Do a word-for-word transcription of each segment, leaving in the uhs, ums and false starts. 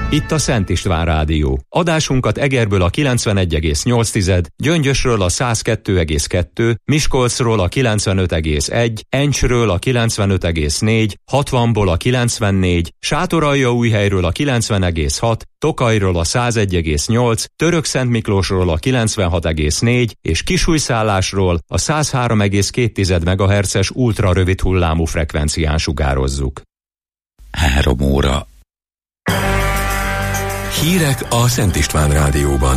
Itt a Szent István Rádió. Adásunkat Egerből a kilencvenegy egész nyolc, Gyöngyösről a száz kettő egész kettő, Miskolcról a kilencvenöt egész egy, Encsről a kilencvenöt egész négy, hatvanból a kilencvennégy, Sátoraljaújhelyről a kilencven egész hat, Tokajról a száz egy egész nyolc, Törökszentmiklósról a kilencvenhat egész négy és Kisújszállásról a száz három egész két megahertzes ultrarövid hullámú frekvencián sugározzuk. Három óra. Hírek a Szent István Rádióban.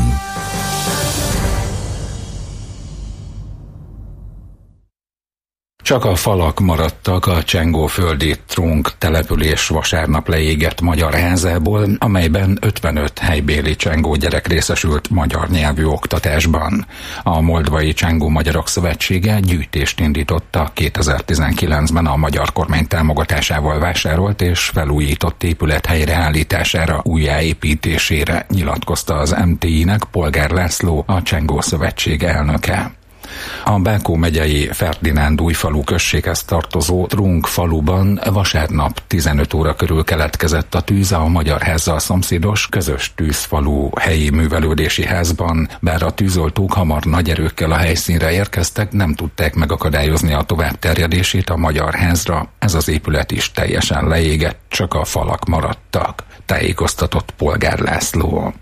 Csak a falak maradtak a Csengóföldi Trunk település vasárnap leégett magyar házából, amelyben ötvenöt helybéli csengó gyerek részesült magyar nyelvű oktatásban. A Moldvai Csengó Magyarok Szövetsége gyűjtést indította kétezer-tizenkilencben a magyar kormány támogatásával vásárolt és felújított épület helyreállítására, újjáépítésére, nyilatkozta az em té i-nek Polgár László, a Csengó Szövetség elnöke. A Bákó megyei Ferdinándújfalu községhez tartozó Trunk faluban vasárnap tizenöt óra körül keletkezett a tűz a Magyar Házzal szomszédos közös tűzfalu helyi művelődési házban. Bár a tűzoltók hamar nagy erőkkel a helyszínre érkeztek, nem tudták megakadályozni a továbbterjedését a Magyar Házra. Ez az épület is teljesen leégett, csak a falak maradtak, tájékoztatott Polgár László.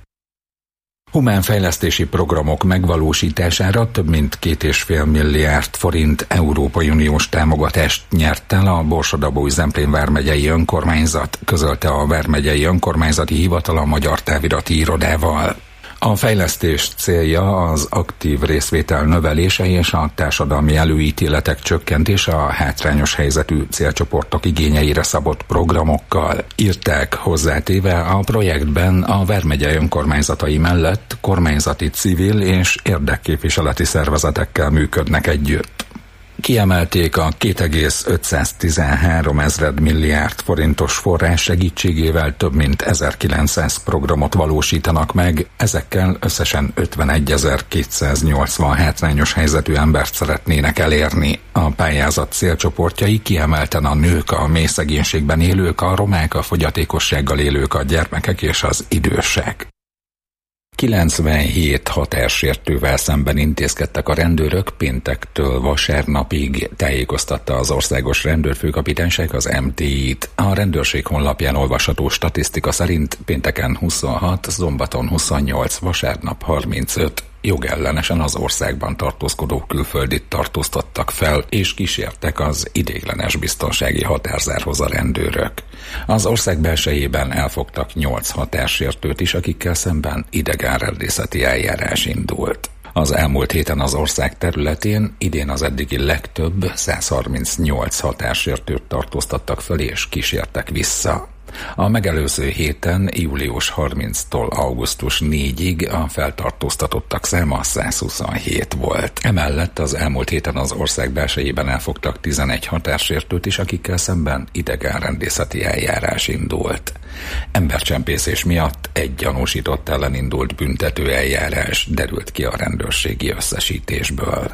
Humánfejlesztési programok megvalósítására több mint két és fél milliárd forint Európai Uniós támogatást nyert el a Borsod-Abaúj-Zemplén vármegyei önkormányzat, közölte a vármegyei önkormányzati hivatal a Magyar Távirati Irodával. A fejlesztés célja az aktív részvétel növelése és a társadalmi előítéletek csökkentése a hátrányos helyzetű célcsoportok igényeire szabott programokkal, írták hozzátéve. A projektben a vármegye önkormányzatai mellett kormányzati, civil és érdekképviseleti szervezetekkel működnek együtt. Kiemelték a két egész ötszáztizenhárom ezred milliárd forintos forrás segítségével több mint ezerkilencszáz programot valósítanak meg, ezekkel összesen ötvenegyezer-kétszáznyolcvan hátrányos helyzetű embert szeretnének elérni. A pályázat célcsoportjai kiemelten a nők, a mély szegénységben élők, a romák, a fogyatékossággal élők, a gyermekek és az idősek. kilencvenhét határsértővel szemben intézkedtek a rendőrök péntektől vasárnapig, tájékoztatta az Országos Rendőrfőkapitányság az em té i-t. A rendőrség honlapján olvasható statisztika szerint pénteken huszonhat, szombaton huszonnyolc, vasárnap harmincöt jogellenesen az országban tartózkodó külföldit tartóztattak fel, és kísértek az ideiglenes biztonsági határzárhoz a rendőrök. Az ország belsejében elfogtak nyolc határsértőt is, akikkel szemben idegenrendészeti eljárás indult. Az elmúlt héten az ország területén idén az eddigi legtöbb száz harmincnyolc határsértőt tartóztattak föl és kísértek vissza. A megelőző héten július harmincadiktól augusztus négyedikéig a feltartóztatottak száma száz huszonhét volt. Emellett az elmúlt héten az ország belsejében elfogtak tizenegy határsértőt is, akikkel szemben idegenrendészeti eljárás indult. Embercsempészés miatt egy gyanúsított ellen indult büntető eljárás, derült ki a rendőrségi összesítésből.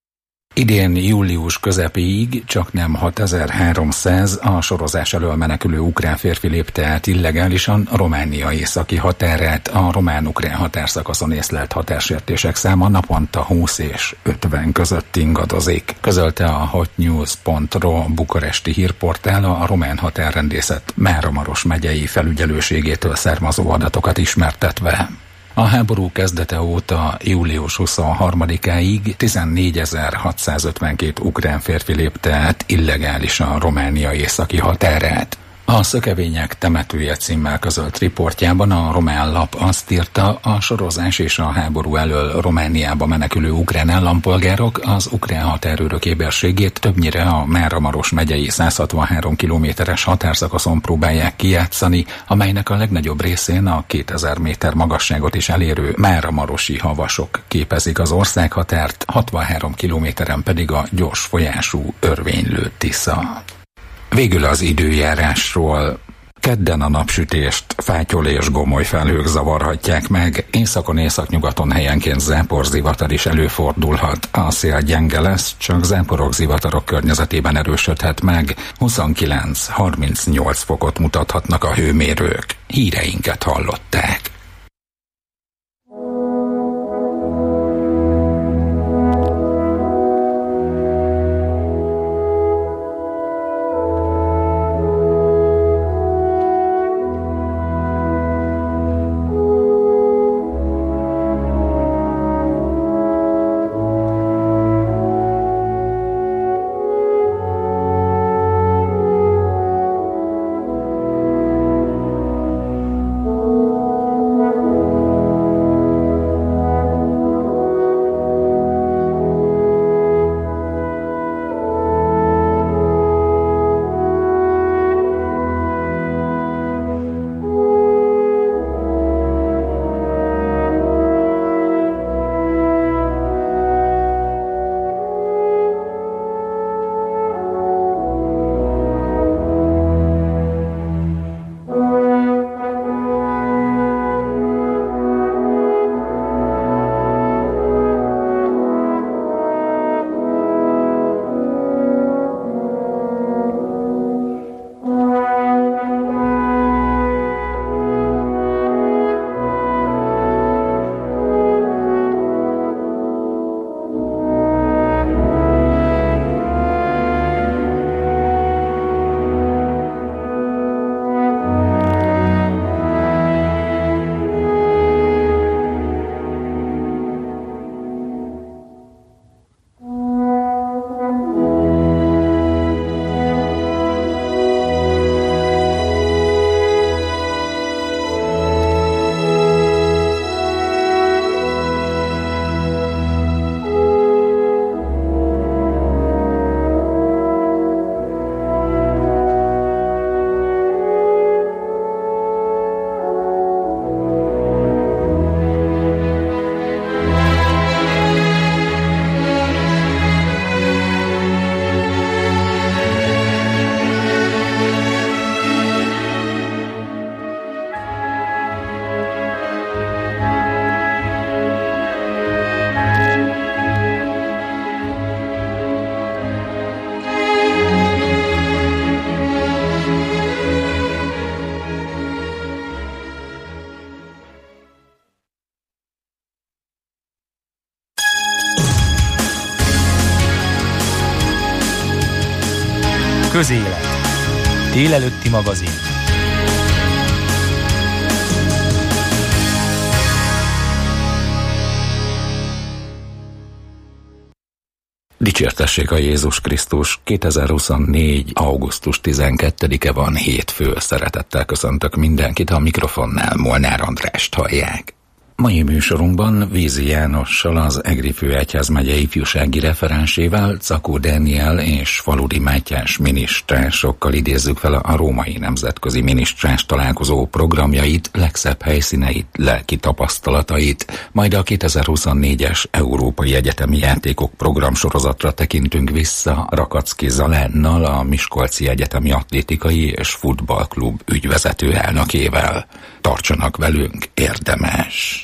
Idén július közepéig csaknem hatezer-háromszáz a sorozás elől menekülő ukrán férfi lépte át illegálisan Románia északi határát. A román-ukrán határszakaszon észlelt határsértések száma naponta húsz és ötven között ingadozik. Közölte a hotnews pont ro bukaresti hírportál a román határrendészet Máramaros megyei felügyelőségétől származó adatokat ismertetve. A háború kezdete óta július huszonharmadikáig tizennégyezer-hatszázötvenkét ukrán férfi lépte át illegálisan Románia északi határát. A Szökevények temetője címmel közölt riportjában a román lap azt írta, a sorozás és a háború elől Romániába menekülő ukrán állampolgárok az ukrán határőrök éberségét többnyire a Máramaros megyei száz hatvanhárom kilométeres határszakaszon próbálják kijátszani, amelynek a legnagyobb részén a kétezer méter magasságot is elérő máramarosi havasok képezik az országhatárt, hatvanhárom kilométeren pedig a gyors folyású örvénylő Tisza. Végül az időjárásról. Kedden a napsütést fátyol és gomoly felhők zavarhatják meg, északon északnyugaton helyenként záporzivatar is előfordulhat. A szél gyenge lesz, csak záporok, zivatarok környezetében erősödhet meg. huszonkilenc-harmincnyolc fokot mutathatnak a hőmérők. Híreinket hallották. Közélet. Délelőtti magazin. Dicsértessék a Jézus Krisztus. kétezer-huszonnégy. augusztus tizenkettedike van, hétfő. Szeretettel köszöntök mindenkit, a mikrofonnál Molnár Andrást hallják. Mai műsorunkban Vízi Jánossal, az Egri Főegyházmegye ifjúsági referensével, Czakó Dániel és Faludi Mátyás minisztrásokkal idézzük fel a római nemzetközi minisztrás találkozó programjait, legszebb helyszíneit, lelki tapasztalatait, majd a kétezer-huszonnégyes Európai Egyetemi Játékok programsorozatra tekintünk vissza Rakacki Zalánnal, a Miskolci Egyetemi Atlétikai és Futballklub ügyvezető elnökével. Tartsanak velünk, érdemes!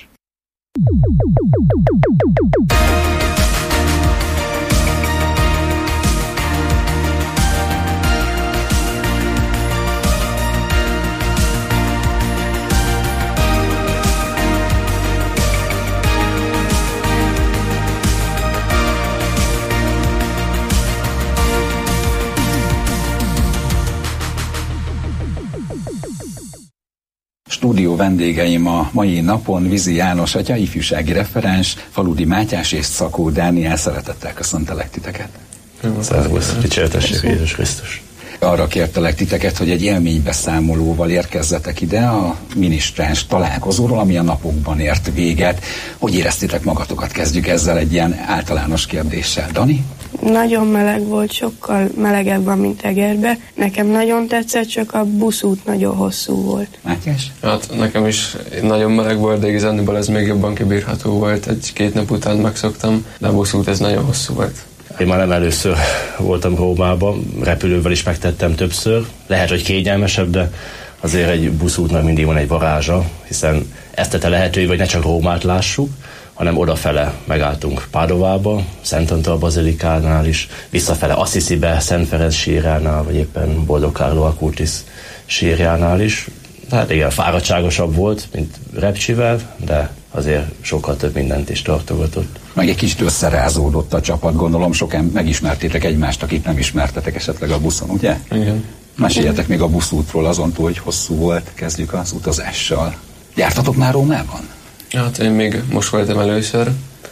Stúdió vendégeim a mai napon Vízi János atya, ifjúsági referens, Faludi Mátyás és Czakó Dániel. Szeretettel köszöntelek titeket. Szervusz, dicsértessék Jézus Krisztus. Arra kértelek titeket, hogy egy élménybeszámolóval érkezzetek ide a minisztráns találkozóról, ami a napokban ért véget. Hogy éreztétek magatokat? Kezdjük ezzel egy ilyen általános kérdéssel. Dani? Nagyon meleg volt, sokkal melegebb van, mint Egerbe. Nekem nagyon tetszett, csak a buszút nagyon hosszú volt. Mátyás? Hát nekem is nagyon meleg volt, de igazándiból ez még jobban kibírható volt. Egy-két nap után megszoktam, de a buszút ez nagyon hosszú volt. Én már nem először voltam Rómában, repülővel is megtettem többször. Lehet, hogy kényelmesebb, de azért egy buszútnak mindig van egy varázsa, hiszen ezt tette lehetővé, hogy ne csak Rómát lássuk, hanem odafele megálltunk Pádovába, Szent Antal bazilikánál is, visszafele Assisibe, Szent Ferenc sírjánál, vagy éppen Boldog Carlo Acutis sírjánál is. Tehát igen, fáradtságosabb volt, mint Repcsivel, de azért sokkal több mindent is tartogatott. Meg egy kicsit összerázódott a csapat, gondolom, sokan megismertétek egymást, akit nem ismertetek esetleg a buszon, ugye? Igen. Meséljetek még a buszútról, azon túl, hogy hosszú volt, kezdjük az utazással. Jártatok már Rómában? Hát én még most voltam először,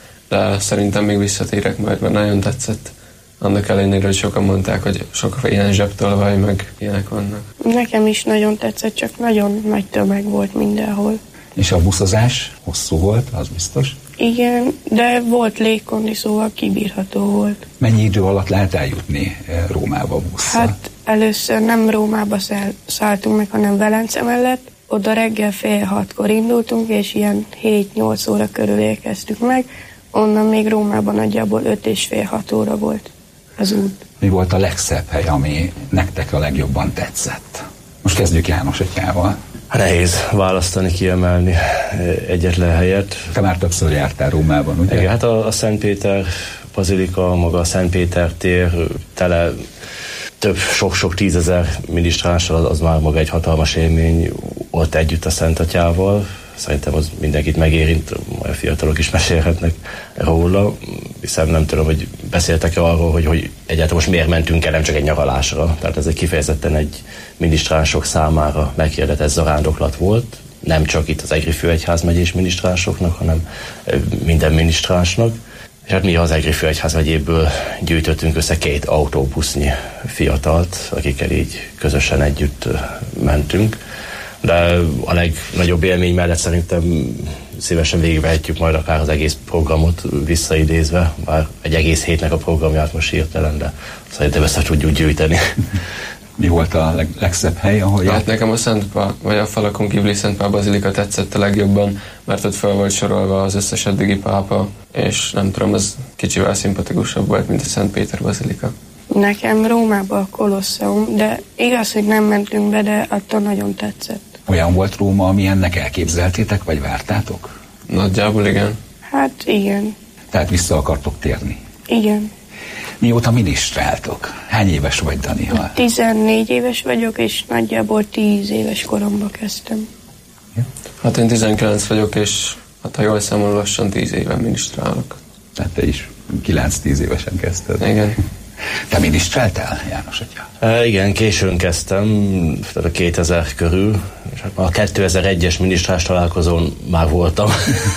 de szerintem még visszatérek majd, mert nagyon tetszett. Annak ellenére, hogy sokan mondták, hogy sok ilyen zsebtolvaj, meg ilyenek vannak. Nekem is nagyon tetszett, csak nagyon nagy tömeg volt mindenhol. És a buszozás hosszú volt, az biztos? Igen, de volt légkondi, szóval kibírható volt. Mennyi idő alatt lehet eljutni Rómába busszal? Hát először nem Rómába szálltunk meg, hanem Velence mellett. Oda reggel fél hatkor indultunk, és ilyen hét-nyolc óra körül érkeztük meg. Onnan még Rómában nagyjából öt és fél hat óra volt az út. Mi volt a legszebb hely, ami nektek a legjobban tetszett? Most kezdjük János atyával. Nehéz választani, kiemelni egyetlen helyet. Te már többször jártál Rómában, ugye? Igen, hát a, a Szent Péter bazilika, maga a Szent Péter tér tele több sok-sok tízezer minisztránssal, az már maga egy hatalmas élmény, ott együtt a Szent Atyával. Szerintem az mindenkit megérint, majd a fiatalok is mesélhetnek róla, hiszen nem tudom, hogy beszéltek-e arról, hogy, hogy egyáltalán most miért mentünk el, nem csak egy nyaralásra. Tehát ez egy kifejezetten egy minisztránsok számára meghirdetett zarándoklat volt, nem csak itt az Egri főegyházmegyés minisztránsoknak, hanem minden minisztránsnak. És hát mi az Egri főegyházmegyéből gyűjtöttünk össze két autóbusznyi fiatalt, akikkel így közösen együtt mentünk. De a legnagyobb élmény mellett szerintem szívesen végigvehetjük majd akár az egész programot visszaidézve, bár egy egész hétnek a programját most hirtelen, de szerintem össze tudjuk gyűjteni. Mi volt a leg, legszebb hely, ahol Hát nekem a Szent Pál, vagy a falakon kívüli Szent Pál bazilika tetszett a legjobban, mert ott fel volt sorolva az összes eddigi pápa, és nem tudom, az kicsivel szimpatikusabb volt, mint a Szent Péter bazilika. Nekem Rómába a Kolosseum, de igaz, hogy nem mentünk be, de attól nagyon tetszett. Olyan volt Róma, amilyennek elképzeltétek, vagy vártátok? Nagyjából igen. Hát igen. Tehát vissza akartok térni? Igen. Mióta minisztráltok? Hány éves vagy, Danival? tizennégy éves vagyok, és nagyjából tíz éves koromban kezdtem. Ja. Hát én tizenkilenc vagyok, és hát ha jól számolom, lassan tíz éven minisztrálok. Tehát te is kilenc-tíz évesen kezdted. Igen. Te minisztráltál, János atya? E, igen, későn kezdtem, tehát a kétezer körül, és a kétezer-egyes minisztrás találkozón már voltam.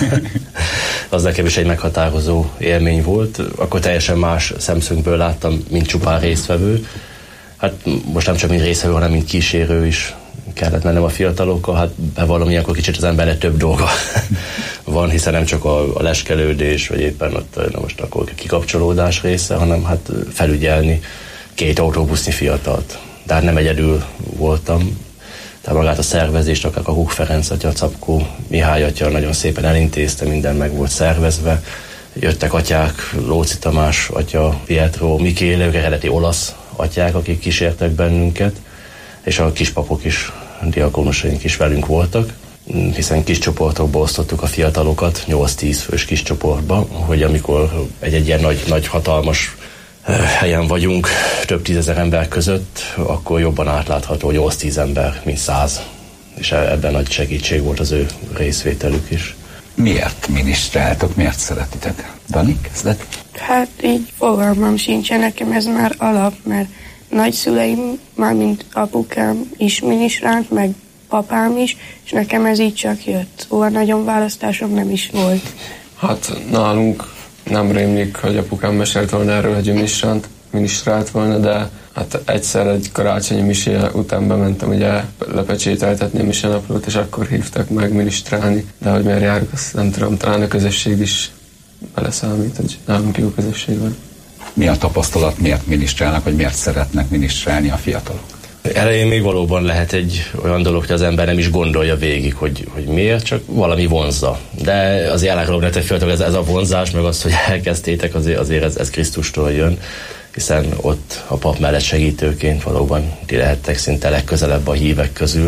Az nekem is egy meghatározó élmény volt. Akkor teljesen más szemszögből láttam, mint csupán résztvevő. Hát most nem csak mint résztvevő, hanem mint kísérő is kellett mennem a fiatalokkal. Hát bevallom, ilyenkor kicsit az embernek több dolga van, hiszen nem csak a, a leskelődés, vagy éppen ott na most akkor kikapcsolódás része, hanem hát felügyelni két autóbusznyi fiatalt. De hát nem egyedül voltam. Tehát magát a szervezést, akár a Hug Ferenc atya, Capkó Mihály atya nagyon szépen elintézte, minden meg volt szervezve. Jöttek atyák, Lóci Tamás atya, Pietro Michele, eredeti olasz atyák, akik kísértek bennünket, és a kispapok is, diakónusaink is velünk voltak, hiszen kis csoportokba osztottuk a fiatalokat, nyolc-tíz fős kis csoportba, hogy amikor egy-egy ilyen nagy, nagy hatalmas helyen vagyunk, több tízezer ember között, akkor jobban átlátható nyolc-tíz ember, mint száz. És ebben nagy segítség volt az ő részvételük is. Miért minisztráltok, miért szeretitek? Dani, kezded? Hát így fogalmam sincsen, nekem ez már alap, mert nagyszüleim, mármint apukám is minisztrált, meg papám is, és nekem ez így csak jött. Szóval nagyon választásom nem is volt. Hát nálunk nem rémlik, hogy apukám mesélt volna erről, hogy ő minisztrált, minisztrált volna, de hát egyszer egy karácsonyi misé után bementem ugye lepecsételtetni a misenaplót, és akkor hívtak meg minisztrálni, de hogy miért járok, azt nem tudom, talán a közösség is beleszámít, hogy nálunk jó közösség van. Mi a tapasztalat, miért minisztrálnak, vagy miért szeretnek minisztrálni a fiatalok? Elején még valóban lehet egy olyan dolog, hogy az ember nem is gondolja végig, hogy, hogy miért, csak valami vonzza. De azért elárulom nektek fiatalok, ez, ez a vonzás, meg az, hogy elkezdtétek, azért, azért ez, ez Krisztustól jön, hiszen ott a pap mellett segítőként valóban ti lehettek szinte legközelebb a hívek közül,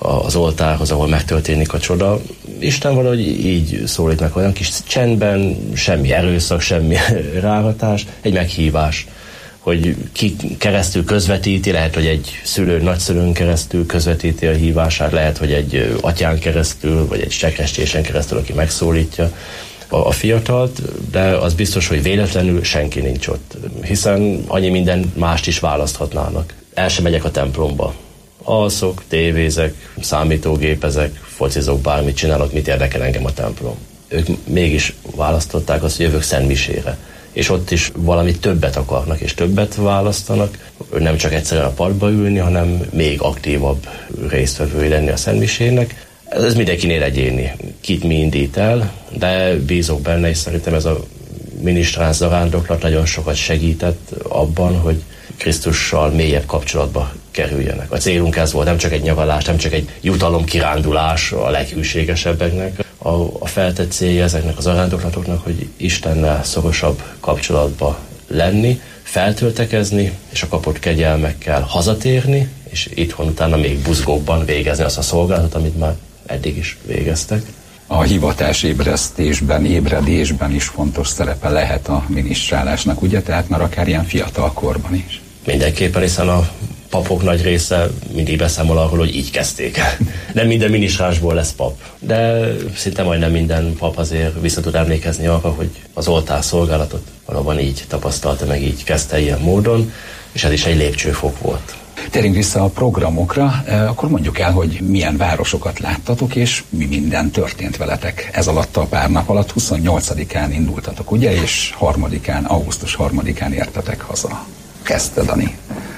az oltárhoz, ahol megtörténik a csoda. Isten valahogy így szólít meg, olyan kis csendben, semmi erőszak, semmi ráhatás, egy meghívás, hogy ki keresztül közvetíti, lehet, hogy egy szülő, nagyszülőn keresztül közvetíti a hívását, lehet, hogy egy atyán keresztül, vagy egy sekrestésen keresztül, aki megszólítja a, a fiatalt, de az biztos, hogy véletlenül senki nincs ott, hiszen annyi minden mást is választhatnának. El sem megyek a templomba. Alszok, tévézek, számítógépezek, focizok, bármit csinálok, mit érdekel engem a templom. Ők mégis választották azt, hogy jövök szentmisére. És ott is valami többet akarnak, és többet választanak. Nem csak egyszerűen a padba ülni, hanem még aktívabb résztvevői lenni a szentmisének. Ez mindenkinél egyéni, kit mi indít el, de bízok benne, és szerintem ez a minisztráns zarándoklat nagyon sokat segített abban, hogy Krisztussal mélyebb kapcsolatba kerüljenek. A célunk ez volt, nem csak egy nyaralás, nem csak egy jutalomkirándulás a leghűségesebbeknek. A, a feltett célja ezeknek az zarándoklatoknak, hogy Istennel szorosabb kapcsolatba lenni, feltöltekezni, és a kapott kegyelmekkel hazatérni, és itthon utána még buzgóbban végezni azt a szolgálatot, amit már eddig is végeztek. A hivatásébresztésben, ébredésben is fontos szerepe lehet a minisztrálásnak, ugye? Tehát már akár ilyen fiatal korban is. Mindenképpen, hiszen a papok nagy része mindig beszámol arról, hogy így kezdték. Nem minden minisztrásból lesz pap, de szinte majdnem minden pap azért vissza tud emlékezni arra, hogy az oltár szolgálatot valóban így tapasztalta, meg így kezdte ilyen módon, és ez is egy lépcsőfok volt. Térjünk vissza a programokra, akkor mondjuk el, hogy milyen városokat láttatok, és mi minden történt veletek ez alatt a pár nap alatt. huszonnyolcadikán indultatok, ugye, és harmadikán, augusztus harmadikán értetek haza. Kezdte, Dani.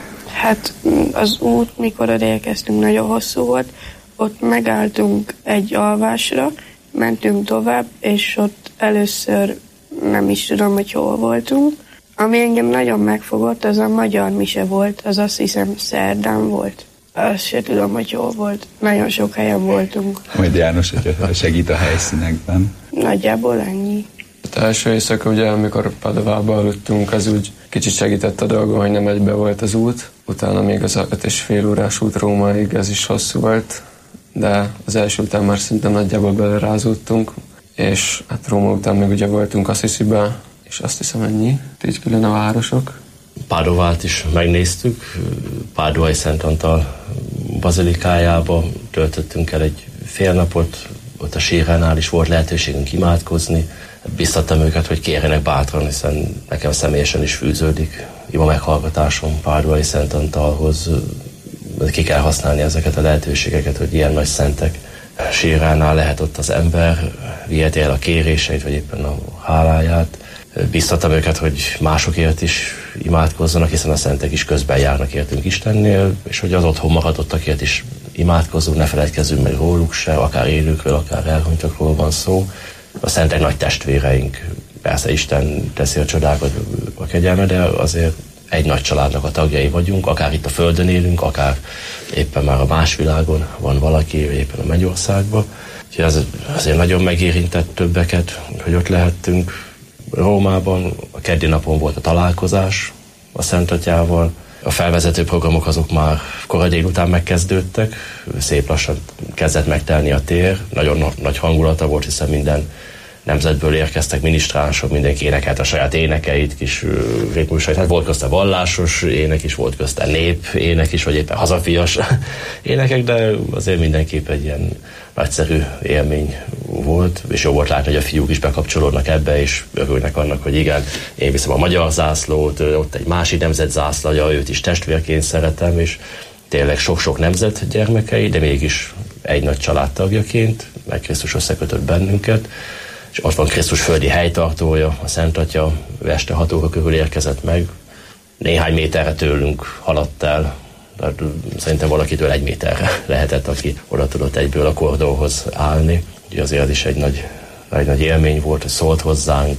Hát az út, mikor elérkeztünk, nagyon hosszú volt. Ott megálltunk egy alvásra, mentünk tovább, és ott először nem is tudom, hogy hol voltunk. Ami engem nagyon megfogott, az a magyar mise volt, az azt hiszem szerdán volt. Azt se tudom, hogy hol volt. Nagyon sok helyen voltunk. Majd János, hogy segít a helyszínekben. Nagyjából ennyi. Az első éjszaka, ugye, amikor Padovába aludtunk, az úgy kicsit segített a dolgon, hogy nem egybe volt az út. Utána még az öt és fél órás út Rómáig, ez is hosszú volt, de az első után már szinte nagyjából belerázódtunk, és hát Róma után még ugye voltunk Assisibe, és azt hiszem ennyi, így külön a városok. Pádovát is megnéztük, Pádovai Szent Antal bazilikájába töltöttünk el egy fél napot, ott a síránál is volt lehetőségünk imádkozni. Biztattam őket, hogy kérjenek bátran, hiszen nekem személyesen is fűződik ima meghallgatásom Pádovai Szent Antalhoz. Ki kell használni ezeket a lehetőségeket, hogy ilyen nagy szentek síránál lehet ott az ember, viheti el a kéréseit, vagy éppen a háláját. Biztattam őket, hogy másokért is imádkozzanak, hiszen a szentek is közben járnak értünk Istennél, és hogy az otthon maradottakért is imádkozzunk, ne feledkezzünk meg róluk se, akár élőkről, akár elhunytakról van szó. A szentek nagy testvéreink, persze Isten teszi a csodákat, a kegyelme, de azért egy nagy családnak a tagjai vagyunk, akár itt a Földön élünk, akár éppen már a más világon van valaki, éppen a Mennyországban. Úgyhogy az azért nagyon megérintett többeket, hogy ott lehettünk. Rómában a keddi napon volt a találkozás a Szent Atyával. A felvezető programok azok már kora délután megkezdődtek, szép lassan kezdett megtelni a tér, nagyon nagy hangulata volt, hiszen minden nemzetből érkeztek minisztránsok, mindenki énekelt a saját énekeit, kis ritmusait. Hát volt közte vallásos ének is, volt közte nép ének is, vagy éppen hazafias énekek, de azért mindenképp egy ilyen nagyszerű élmény volt, és jó volt látni, hogy a fiúk is bekapcsolódnak ebbe, és örülnek annak, hogy igen, én viszem a magyar zászlót, ott egy másik nemzet zászlaja, őt is testvérként szeretem, és tényleg sok-sok nemzet gyermekei, de mégis egy nagy családtagjaként, meg Krisztus összekötött bennünket, és ott van Krisztus földi helytartója, a Szent Atya, este hat óra körül érkezett meg, néhány méterre tőlünk haladt el, tehát szerintem valakitől egy méterre lehetett, aki oda tudott egyből a kordóhoz állni. Ugye azért az is egy nagy, egy nagy élmény volt, hogy szólt hozzánk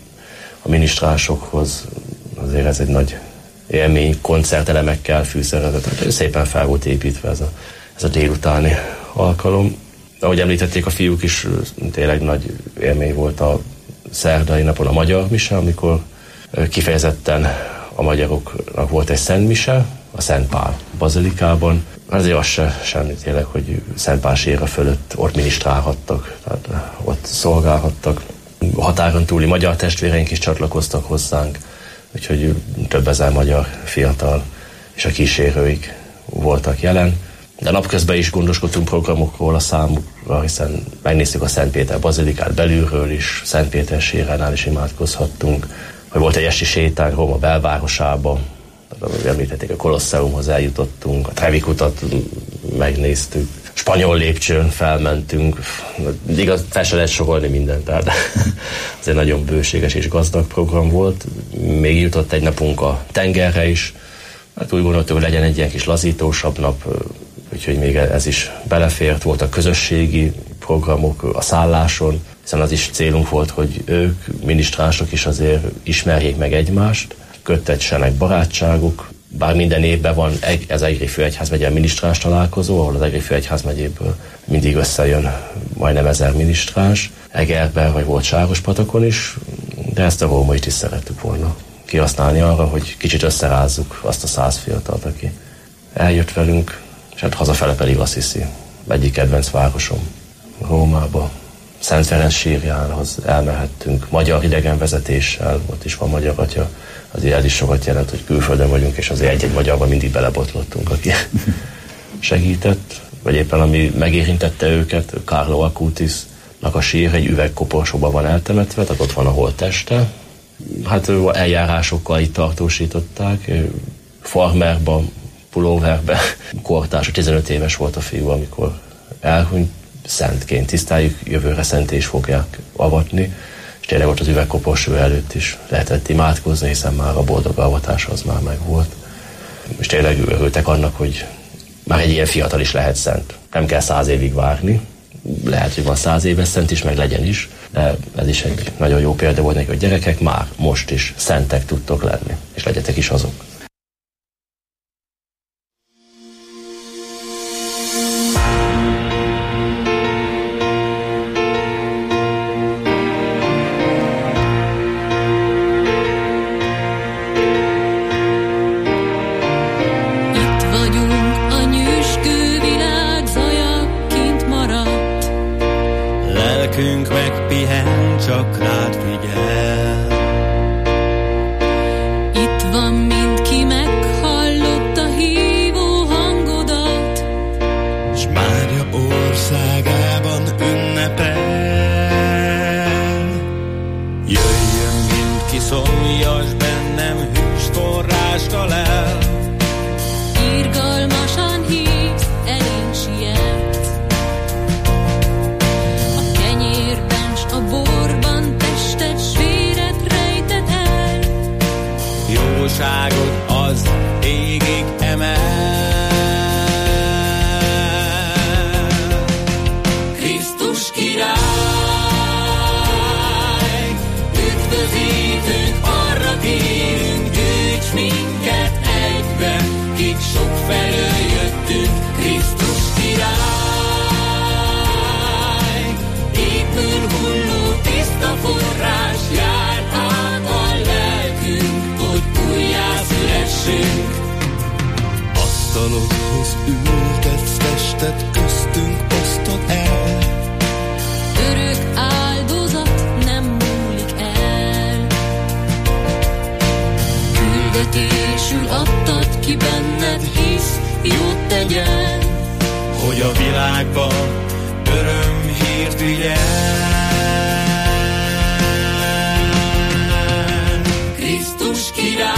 a minisztrásokhoz, azért ez egy nagy élmény, koncertelemekkel fűszerezett, szépen fel volt építve ez a, ez a délutáni alkalom. Ahogy említették a fiúk is, tényleg nagy élmény volt a szerdai napon a magyar mise, amikor kifejezetten a magyaroknak volt egy szent mise, a Szent Pál bazilikában. Azért az se semmi tényleg, hogy Szent Pál sére fölött ott minisztrálhattak, tehát ott szolgálhattak. A határon túli magyar testvéreink is csatlakoztak hozzánk, úgyhogy több ezer magyar fiatal és a kísérőik voltak jelen. De napközben is gondoskodtunk programokról a számukra, hiszen megnéztük a Szent Péter bazilikát belülről is, Szent Péter síránál is imádkozhattunk. Hogy volt egy esti sétánk Róma belvárosába, ahogy említették, a Kolosseumhoz eljutottunk, a Trevi kutat megnéztük, spanyol lépcsőn felmentünk, igaz, fel se lehet sorolni mindent, tehát az egy nagyon bőséges és gazdag program volt. Még jutott egy napunk a tengerre is, hát úgy gondoltuk, hogy legyen egy ilyen kis lazítósabb nap, úgyhogy még ez is belefért. Voltak közösségi programok a szálláson, hiszen az is célunk volt, hogy ők, minisztránsok is azért ismerjék meg egymást, köttetsenek barátságuk, bár minden évben van egy, ez Egri főegyházmegye minisztráns találkozó, ahol az Egri főegyházmegyéből mindig összejön majdnem ezer minisztráns. Egerben, vagy volt Sárospatakon is, de ezt a Rómait is szerettük volna kihasználni arra, hogy kicsit összerázzuk azt a száz fiatalt, aki eljött velünk, és hát hazafele pedig Assisi, egyik kedvenc városom, Rómába. Szent Ferenc sírjához elmehettünk, magyar idegenvezetéssel, ott is van magyar atya, azért ez is sokat jelent, hogy külföldön vagyunk, és azért egy-egy magyarban mindig belebotlottunk, aki segített, vagy éppen ami megérintette őket, Carlo Acutisnak a sír egy üvegkoporsóban van eltemetve, tehát ott van a holtteste. Hát eljárásokkal itt tartósították, farmerba, pulóverbe, kortárs, tizenöt éves volt a fiú, amikor elhunyt, szentként tisztájuk, jövőre szenté is fogják avatni, és tényleg ott az üvegkoporsó előtt is lehetett imádkozni, hiszen már a boldog avatás az már megvolt. És tényleg örültek annak, hogy már egy ilyen fiatal is lehet szent. Nem kell száz évig várni, lehet, hogy van száz éves szent is, meg legyen is, de ez is egy nagyon jó példa volt neki, hogy gyerekek már most is szentek tudtok lenni, és legyetek is azok. Asztalokhoz ültetsz testet, köztünk osztod el. Örök áldozat nem múlik el. Küldetésül adtad ki benned, hisz jót tegyen, hogy a világban örömhírt vigyen. Krisztus király,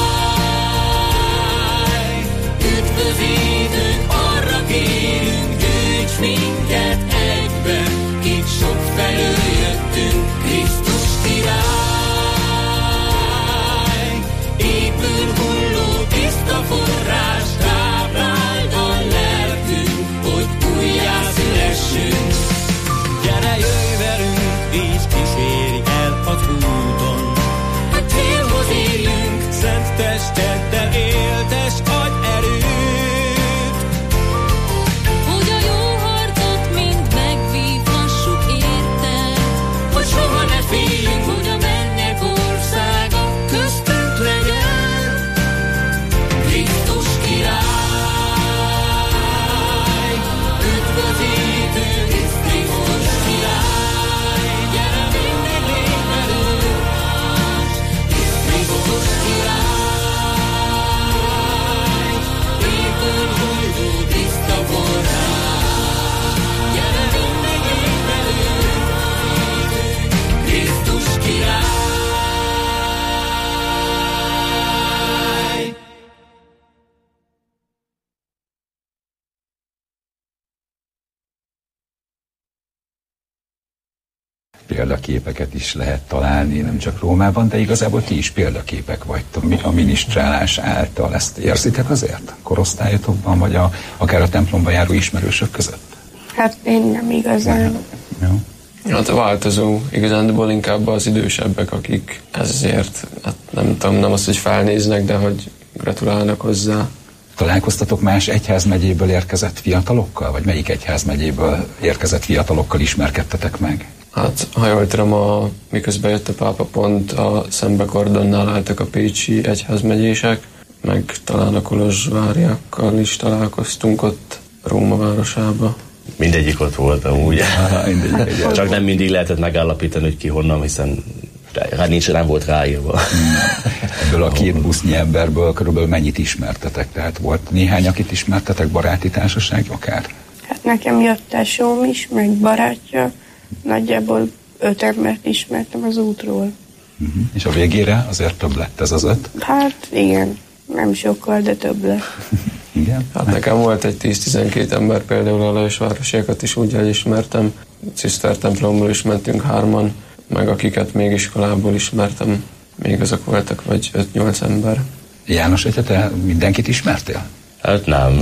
üdvözítőnk, arra kérünk, gyűjts minket egybe, kik sok felől jöttünk. Krisztus király, épül hulló tiszta forrás, tápláld a lelkünk, hogy újjá szülessünk. Gyere, jöjj velünk! példaképeket is lehet találni, nem csak Rómában, de igazából ti is példaképek vagytok a minisztrálás által. Ezt érzitek azért korosztályotokban, vagy a, akár a templomba járó ismerősök között? Hát én nem igazán. Jó. Hát a változó, igazándiból inkább az idősebbek, akik ezért, hát nem tudom, nem azt, hogy felnéznek, de hogy gratulálnak hozzá. Találkoztatok más egyházmegyéből érkezett fiatalokkal, vagy melyik egyházmegyéből érkezett fiatalokkal ismerkedtetek meg? Hát, ha jól tudom, a, miközben jött a pápa, pont a Szembekordonnál álltak a pécsi egyházmegyések, meg talán a kolozsváriakkal is találkoztunk ott Róma városába. Mindegyik ott volt amúgy. Aha, mindegyik. Csak nem mindig lehetett megállapítani, hogy ki honnan, hiszen rá nincs, nem volt ráírva. Ebből a két busznyi emberből körülbelül mennyit ismertetek? Tehát volt néhány, akit ismertetek, baráti társaság akár? Hát nekem jött tesóm is, meg barátja. Nagyjából öt embert ismertem az útról. Uh-huh. És a végére azért több lett ez az öt? Hát igen, nem sokkal, de több lett. Igen? Hát nekem volt egy tíz-tizenkét ember, például a Lajosvárosiakat is úgy elismertem. Ciszter templomból is mentünk hárman, meg akiket még iskolából ismertem, még azok voltak, vagy öt-nyolc ember. János, hogy te mindenkit ismertél? Hát nem,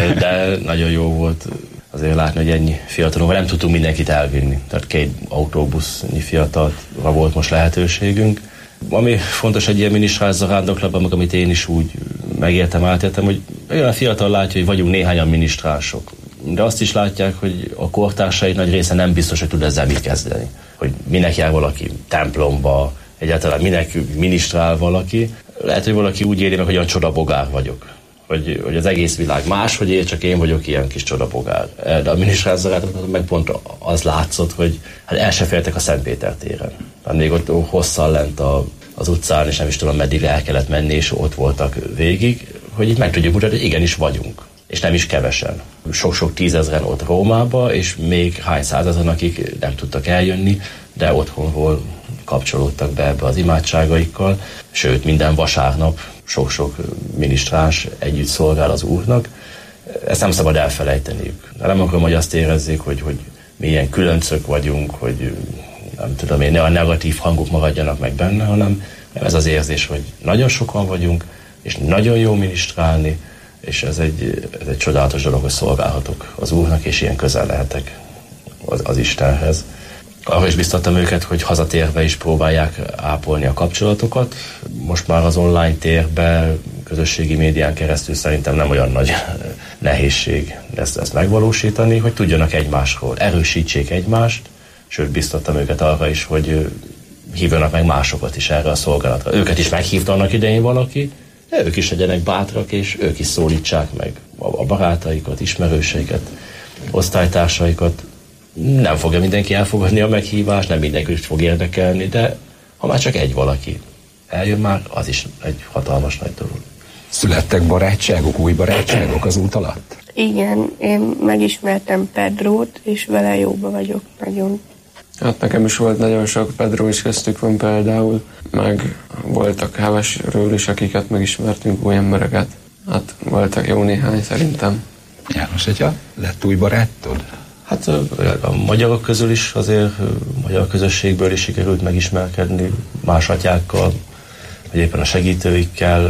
de nagyon jó volt azért látni, hogy ennyi fiatalon, nem tudtunk mindenkit elvinni. Tehát két autóbusznyi fiatalra volt most lehetőségünk. Ami fontos egy ilyen minisztrás zarándoklatban, meg amit én is úgy megértem, átértem, hogy olyan fiatal látja, hogy vagyunk néhányan minisztrások. De azt is látják, hogy a kortársai nagy része nem biztos, hogy tud ezzel mit kezdeni. Hogy minek jár valaki templomba, egyáltalán minek minisztrál valaki. Lehet, hogy valaki úgy éli meg, hogy olyan csodabogár vagyok. Hogy, hogy az egész világ máshogy él, csak én vagyok ilyen kis csodabogár. De a minisztrás zarándoklatban meg pont az látszott, hogy hát el se fértek a Szentpéter téren. Hát még ott hosszan lent a, az utcán, és nem is tudom, meddig el kellett menni, és ott voltak végig, hogy itt meg tudjuk mutatni, hogy igenis vagyunk. És nem is kevesen. Sok-sok tízezren ott Rómába, és még hány százezren, akik nem tudtak eljönni, de otthonról kapcsolódtak be ebbe az imádságaikkal. Sőt, minden vasárnap sok-sok minisztráns együtt szolgál az Úrnak. Ezt nem szabad elfelejteniük. De nem akarom, hogy azt érezzék, hogy, hogy mi ilyen különcök vagyunk, hogy nem tudom én, ne a negatív hangok maradjanak meg benne, hanem ez az érzés, hogy nagyon sokan vagyunk, és nagyon jó minisztrálni, és ez egy, ez egy csodálatos dolog, hogy szolgálhatok az Úrnak, és ilyen közel lehetek az, az Istenhez. Arra is biztattam őket, hogy hazatérve is próbálják ápolni a kapcsolatokat. Most már az online térben, közösségi médián keresztül szerintem nem olyan nagy nehézség ezt, ezt megvalósítani, hogy tudjanak egymásról, erősítsék egymást, sőt biztattam őket arra is, hogy hívjanak meg másokat is erre a szolgálatra. Őket is meghívta annak idején valaki, de ők is legyenek bátrak, és ők is szólítsák meg a barátaikat, ismerőseiket, osztálytársaikat. Nem fogja mindenki elfogadni a meghívást, nem mindenki is fog érdekelni, de ha már csak egy valaki eljön már, az is egy hatalmas nagy dolog. Születtek barátságok, új barátságok az út alatt? Igen, én megismertem Pedrót, és vele jóba vagyok nagyon. Hát nekem is volt nagyon sok, Pedro is köztük van például, meg voltak Hevesről is, akiket megismertünk, új embereket. Hát voltak jó néhány szerintem. János, hogyha lett új barátod? Hát a magyarok közül is azért, magyar közösségből is sikerült megismerkedni más atyákkal, vagy éppen a segítőikkel,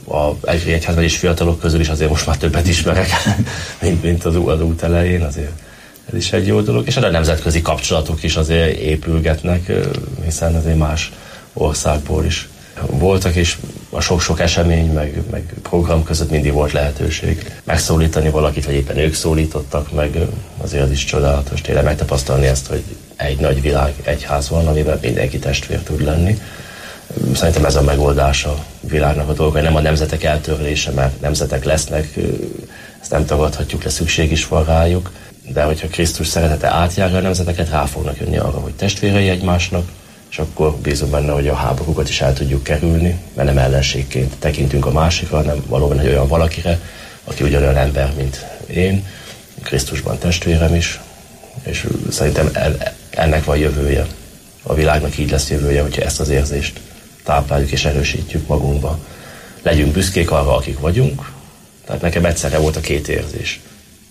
a egyházmegyés fiatalok közül is azért most már többet ismerek, mint, mint az, az út elején, azért ez is egy jó dolog. És a nemzetközi kapcsolatok is azért épülgetnek, hiszen azért más országból is voltak, és a sok-sok esemény, meg, meg program között mindig volt lehetőség megszólítani valakit, vagy éppen ők szólítottak meg, azért az is csodálatos tényleg megtapasztalni ezt, hogy egy nagy világ, egyház van, amiben mindenki testvér tud lenni. Szerintem ez a megoldás a világnak a dolga, nem a nemzetek eltörlése, mert nemzetek lesznek, ezt nem tagadhatjuk, le szükség is van rájuk, de hogyha Krisztus szeretete átjárja a nemzeteket, rá fognak jönni arra, hogy testvérei egymásnak, és akkor bízom benne, hogy a háborúkat is el tudjuk kerülni, mert nem ellenségként tekintünk a másikra, hanem valóban egy olyan valakire, aki ugyanolyan ember, mint én, Krisztusban testvérem is, és szerintem ennek van jövője. A világnak így lesz jövője, hogyha ezt az érzést tápláljuk és erősítjük magunkba. Legyünk büszkék arra, akik vagyunk. Tehát nekem egyszerre volt a két érzés.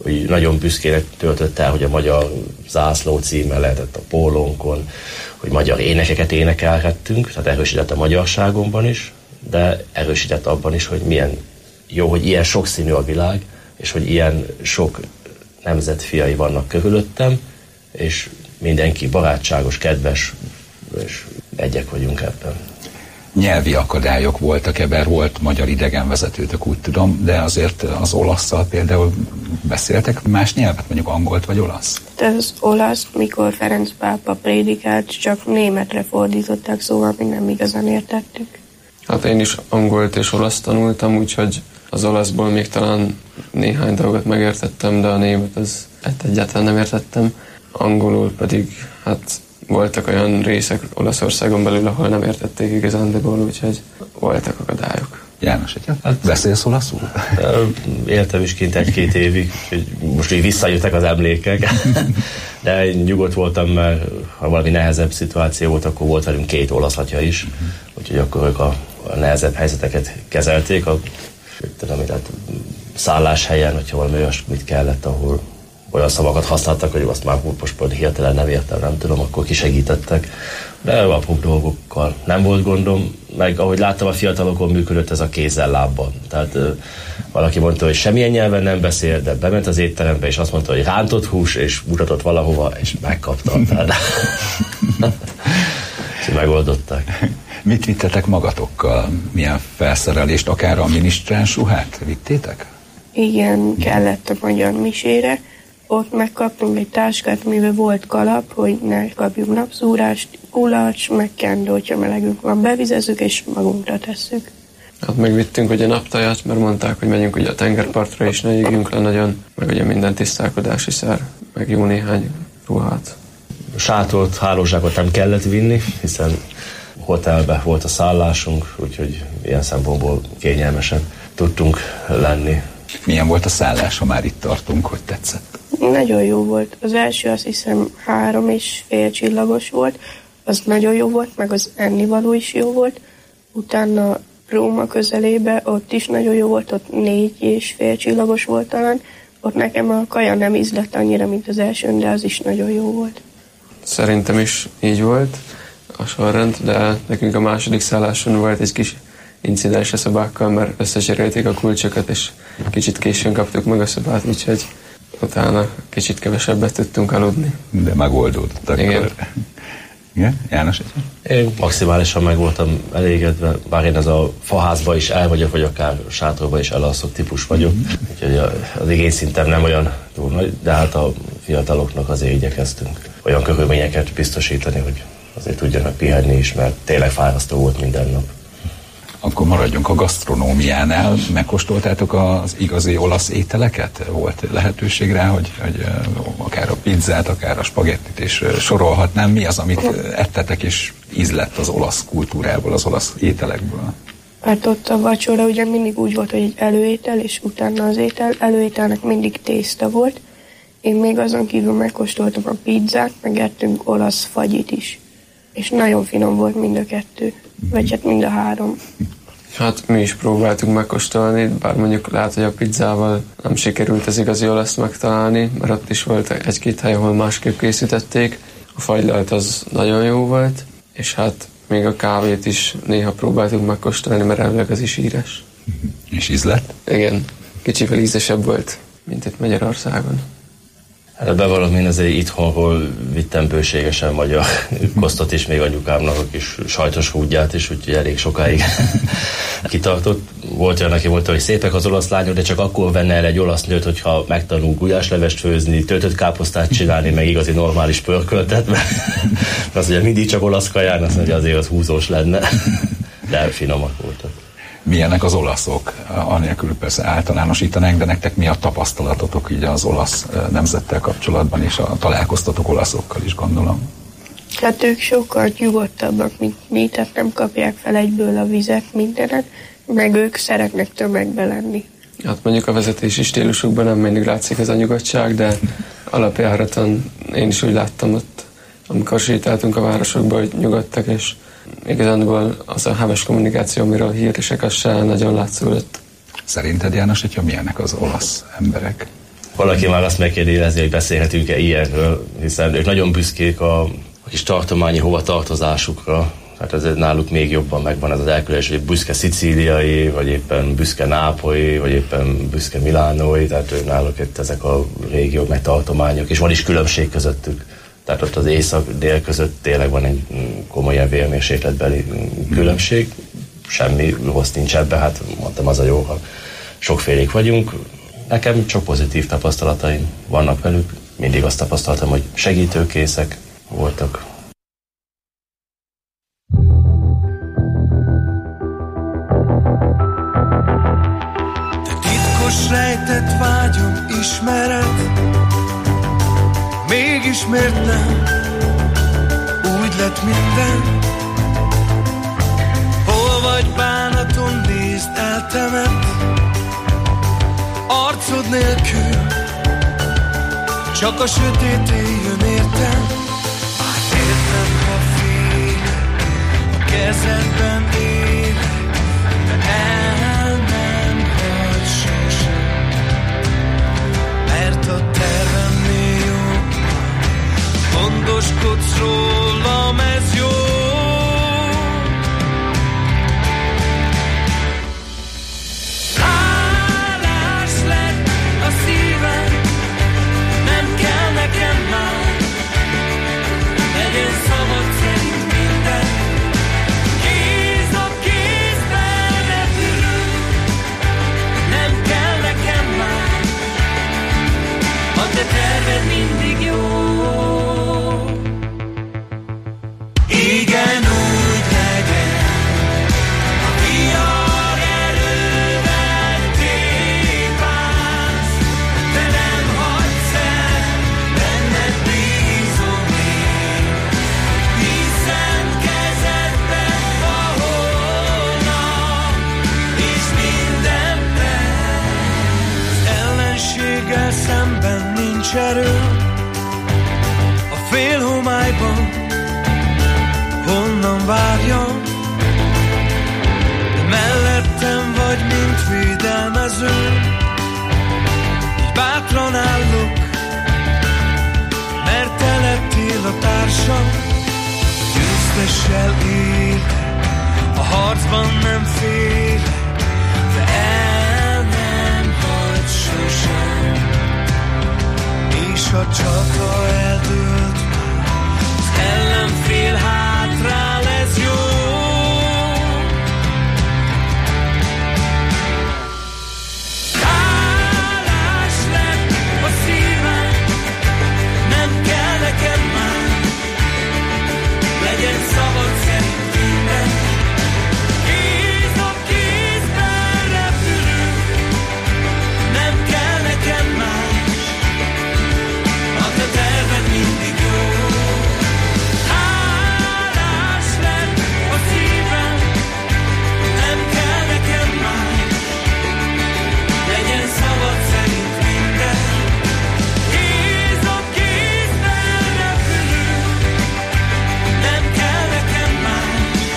hogy nagyon büszkének töltött el, hogy a magyar zászló címmel lehetett a pólónkon, hogy magyar énekeket énekelhettünk, tehát erősített a magyarságomban is, de erősített abban is, hogy milyen jó, hogy ilyen sokszínű a világ, és hogy ilyen sok nemzet fiai vannak körülöttem, és mindenki barátságos, kedves, és egyek vagyunk ebben. Nyelvi akadályok voltak ebben, volt magyar idegenvezetőtök, úgy tudom, de azért az olasszal például beszéltek más nyelvet, mondjuk angolt vagy olasz? Tehát az olasz, mikor Ferenc pápa prédikált, csak németre fordították, szóval még nem igazán értettük. Hát én is angolt és olasz tanultam, úgyhogy az olaszból még talán néhány dolgot megértettem, de a német az egyáltalán nem értettem. Angolul pedig hát voltak olyan részek Olaszországon belül, ahol nem értették igazándiból, úgyhogy voltak akadályok. János, hát beszélsz olaszul? Éltem is kint egy-két évig, most így visszajöttek az emlékek, de nyugodt voltam, mert ha valami nehezebb szituáció volt, akkor volt velünk két olasz atya is, úgyhogy akkor ők a, a nehezebb helyzeteket kezelték, a tudom, tehát szálláshelyen, hogyha valami olyasmit kellett, ahol olyan szavakat használtak, hogy azt már most hirtelen nem értem, nem tudom, akkor kisegítettek. De apróbb dolgokkal nem volt gondom, meg ahogy láttam, a fiatalokon működött ez a kézzel lábban. Tehát ö, valaki mondta, hogy semmilyen nyelven nem beszél, de bement az étterembe, és azt mondta, hogy rántott hús, és mutatott valahova, és megkapta. Tehát megoldották. Mit vittetek magatokkal? Milyen felszerelést, akár a minisztráns ruhát vittétek? Igen, kellett a magyar misére. Ott megkaptunk egy táskát, amiben volt kalap, hogy ne kapjunk napszúrást, kulacs, meg kendő, hogyha melegünk van, bevizezzük és magunkra tesszük. Hát megvittünk ugye naptajat, mert mondták, hogy megyünk ugye a tengerpartra, és ne égjünk le nagyon, meg ugye minden tisztálkodási szer, meg jó néhány ruhát. Sátort, hálózsákot nem kellett vinni, hiszen hotelbe volt a szállásunk, úgyhogy ilyen szempontból kényelmesen tudtunk lenni. Milyen volt a szállás, ha már itt tartunk, hogy tetszett? Nagyon jó volt. Az első azt hiszem három és fél csillagos volt, az nagyon jó volt, meg az ennivaló is jó volt. Utána Róma közelébe, ott is nagyon jó volt, ott négy és fél csillagos volt talán. Ott nekem a kaja nem ízlett annyira, mint az elsőn, de az is nagyon jó volt. Szerintem is így volt a sorrend, de nekünk a második szálláson volt egy kis incidens a szobákkal, mert összecserélték a kulcsokat, és kicsit későn kaptuk meg a szobát, úgyhogy utána kicsit kevesebbet tudtunk aludni. De megoldódott akkor. Igen. Igen? János? Én maximálisan meg voltam elégedve, bár én ez a faházba is el vagyok, vagy akár sátorba is elalszok típus vagyok, úgyhogy az igényszintem nem olyan túl nagy, de hát a fiataloknak azért igyekeztünk olyan körülményeket biztosítani, hogy azért tudjanak pihenni is, mert tényleg fárasztó volt minden nap. Akkor maradjunk a gasztronómiánál. Megkóstoltátok az igazi olasz ételeket? Volt lehetőség rá, hogy, hogy akár a pizzát, akár a spagettit is sorolhatnám. Mi az, amit ettetek és ízlett az olasz kultúrából, az olasz ételekből? Hát ott a vacsora ugye mindig úgy volt, hogy egy előétel, és utána az étel. Előételnek mindig tészta volt. Én még azon kívül megkóstoltam a pizzát, meg ettünk olasz fagyit is. És nagyon finom volt mind a kettő. Vagy hát mind a három. Hát mi is próbáltuk megkóstolni, bár mondjuk lehet, hogy a pizzával nem sikerült az igazi olaszt megtalálni, mert ott is volt egy-két hely, ahol másképp készítették. A fagylalt az nagyon jó volt, és hát még a kávét is néha próbáltuk megkóstolni, mert elvileg az is íres. És ízlett? Igen, kicsivel ízesebb volt, mint itt Magyarországon. Hát bevallom, én azért itthonról vittem bőségesen magyar kosztot is, még anyukámnak a kis sajtos húgyját is, úgyhogy elég sokáig kitartott. Volt olyan, aki mondta, hogy szépek az olasz lányok, de csak akkor venne el egy olasz nőt, hogyha megtanul gulyáslevest főzni, töltött káposztát csinálni, meg igazi normális pörköltet, mert az ugye mindig csak olasz kaján, azt mondja, azért az húzós lenne, de finomak voltak. Milyenek az olaszok? Anélkül persze általánosítanánk, de nektek mi a tapasztalatotok így az olasz nemzettel kapcsolatban, és a találkoztatok olaszokkal is, gondolom? Hát ők sokkal nyugodtabbak, mint mi, tehát nem kapják fel egyből a vizet, mindenet, meg ők szeretnek tömegbe lenni. Hát mondjuk a vezetési stílusukban nem mindig látszik ez a nyugodtság, de alapjáraton én is úgy láttam ott, amikor sétáltunk a városokba, hogy nyugodtak, és igazánból az a heves kommunikáció, amiről híresek, az se nagyon látszódott. Szerinted, János, hogyha milyenek az olasz emberek? Valaki már azt megkérdezi, hogy beszélhetünk-e ilyenről, hiszen ők nagyon büszkék a, a kis tartományi hovatartozásukra. Hát ez náluk még jobban megvan ez az elkülönés, hogy büszke szicíliai, vagy éppen büszke nápolyi, vagy éppen büszke milánói, tehát náluk itt ezek a régiók, meg tartományok, és van is különbség közöttük. Tehát ott az észak-dél között tényleg van egy komoly ilyen vérmérsékletbeli különbség. Semmi rossz nincs ebben, hát mondtam, az a jó, ha sokfélék vagyunk. Nekem csak pozitív tapasztalataim vannak velük. Mindig azt tapasztaltam, hogy segítőkészek voltak. Te titkos rejtett vágyom ismered, mégis miért nem úgy lett minden? Hol vagy bánatom, nézd eltemet, arcod nélkül csak a sötét éjjön értem. Már értem, ha félek, a kezedben élek, de el nem hagy sosem, mert a tervemnél jobban gondoskodsz rólam, ez jó. Terved mindig jó. Igen, úgy legyen, a vihar erővel tépász, de nem hagysz el, benned bízom én, hiszen kezedben a holnap, és minden perc. Ellenséggel szemben nincs erő, a félhomályban honnan várjam, de mellettem vagy, mint védelmező, így bátran állok, mert te lettél a társam. Győztessel élek, a harcban nem félek, de el nem hagy sosem. És a csata eldőlt, az ellenfél hátrál, ez jó. Hálás lett a szívem, nem kell nekem már, legyen szabad szerint minden. Kéz a kézben repülünk, nem kell nekem már, a te terved mindig jó. Hálás lett a szívem, nem kell nekem már, legyen szabad szerint minden. Kéz a kézben repülünk, nem kell nekem már,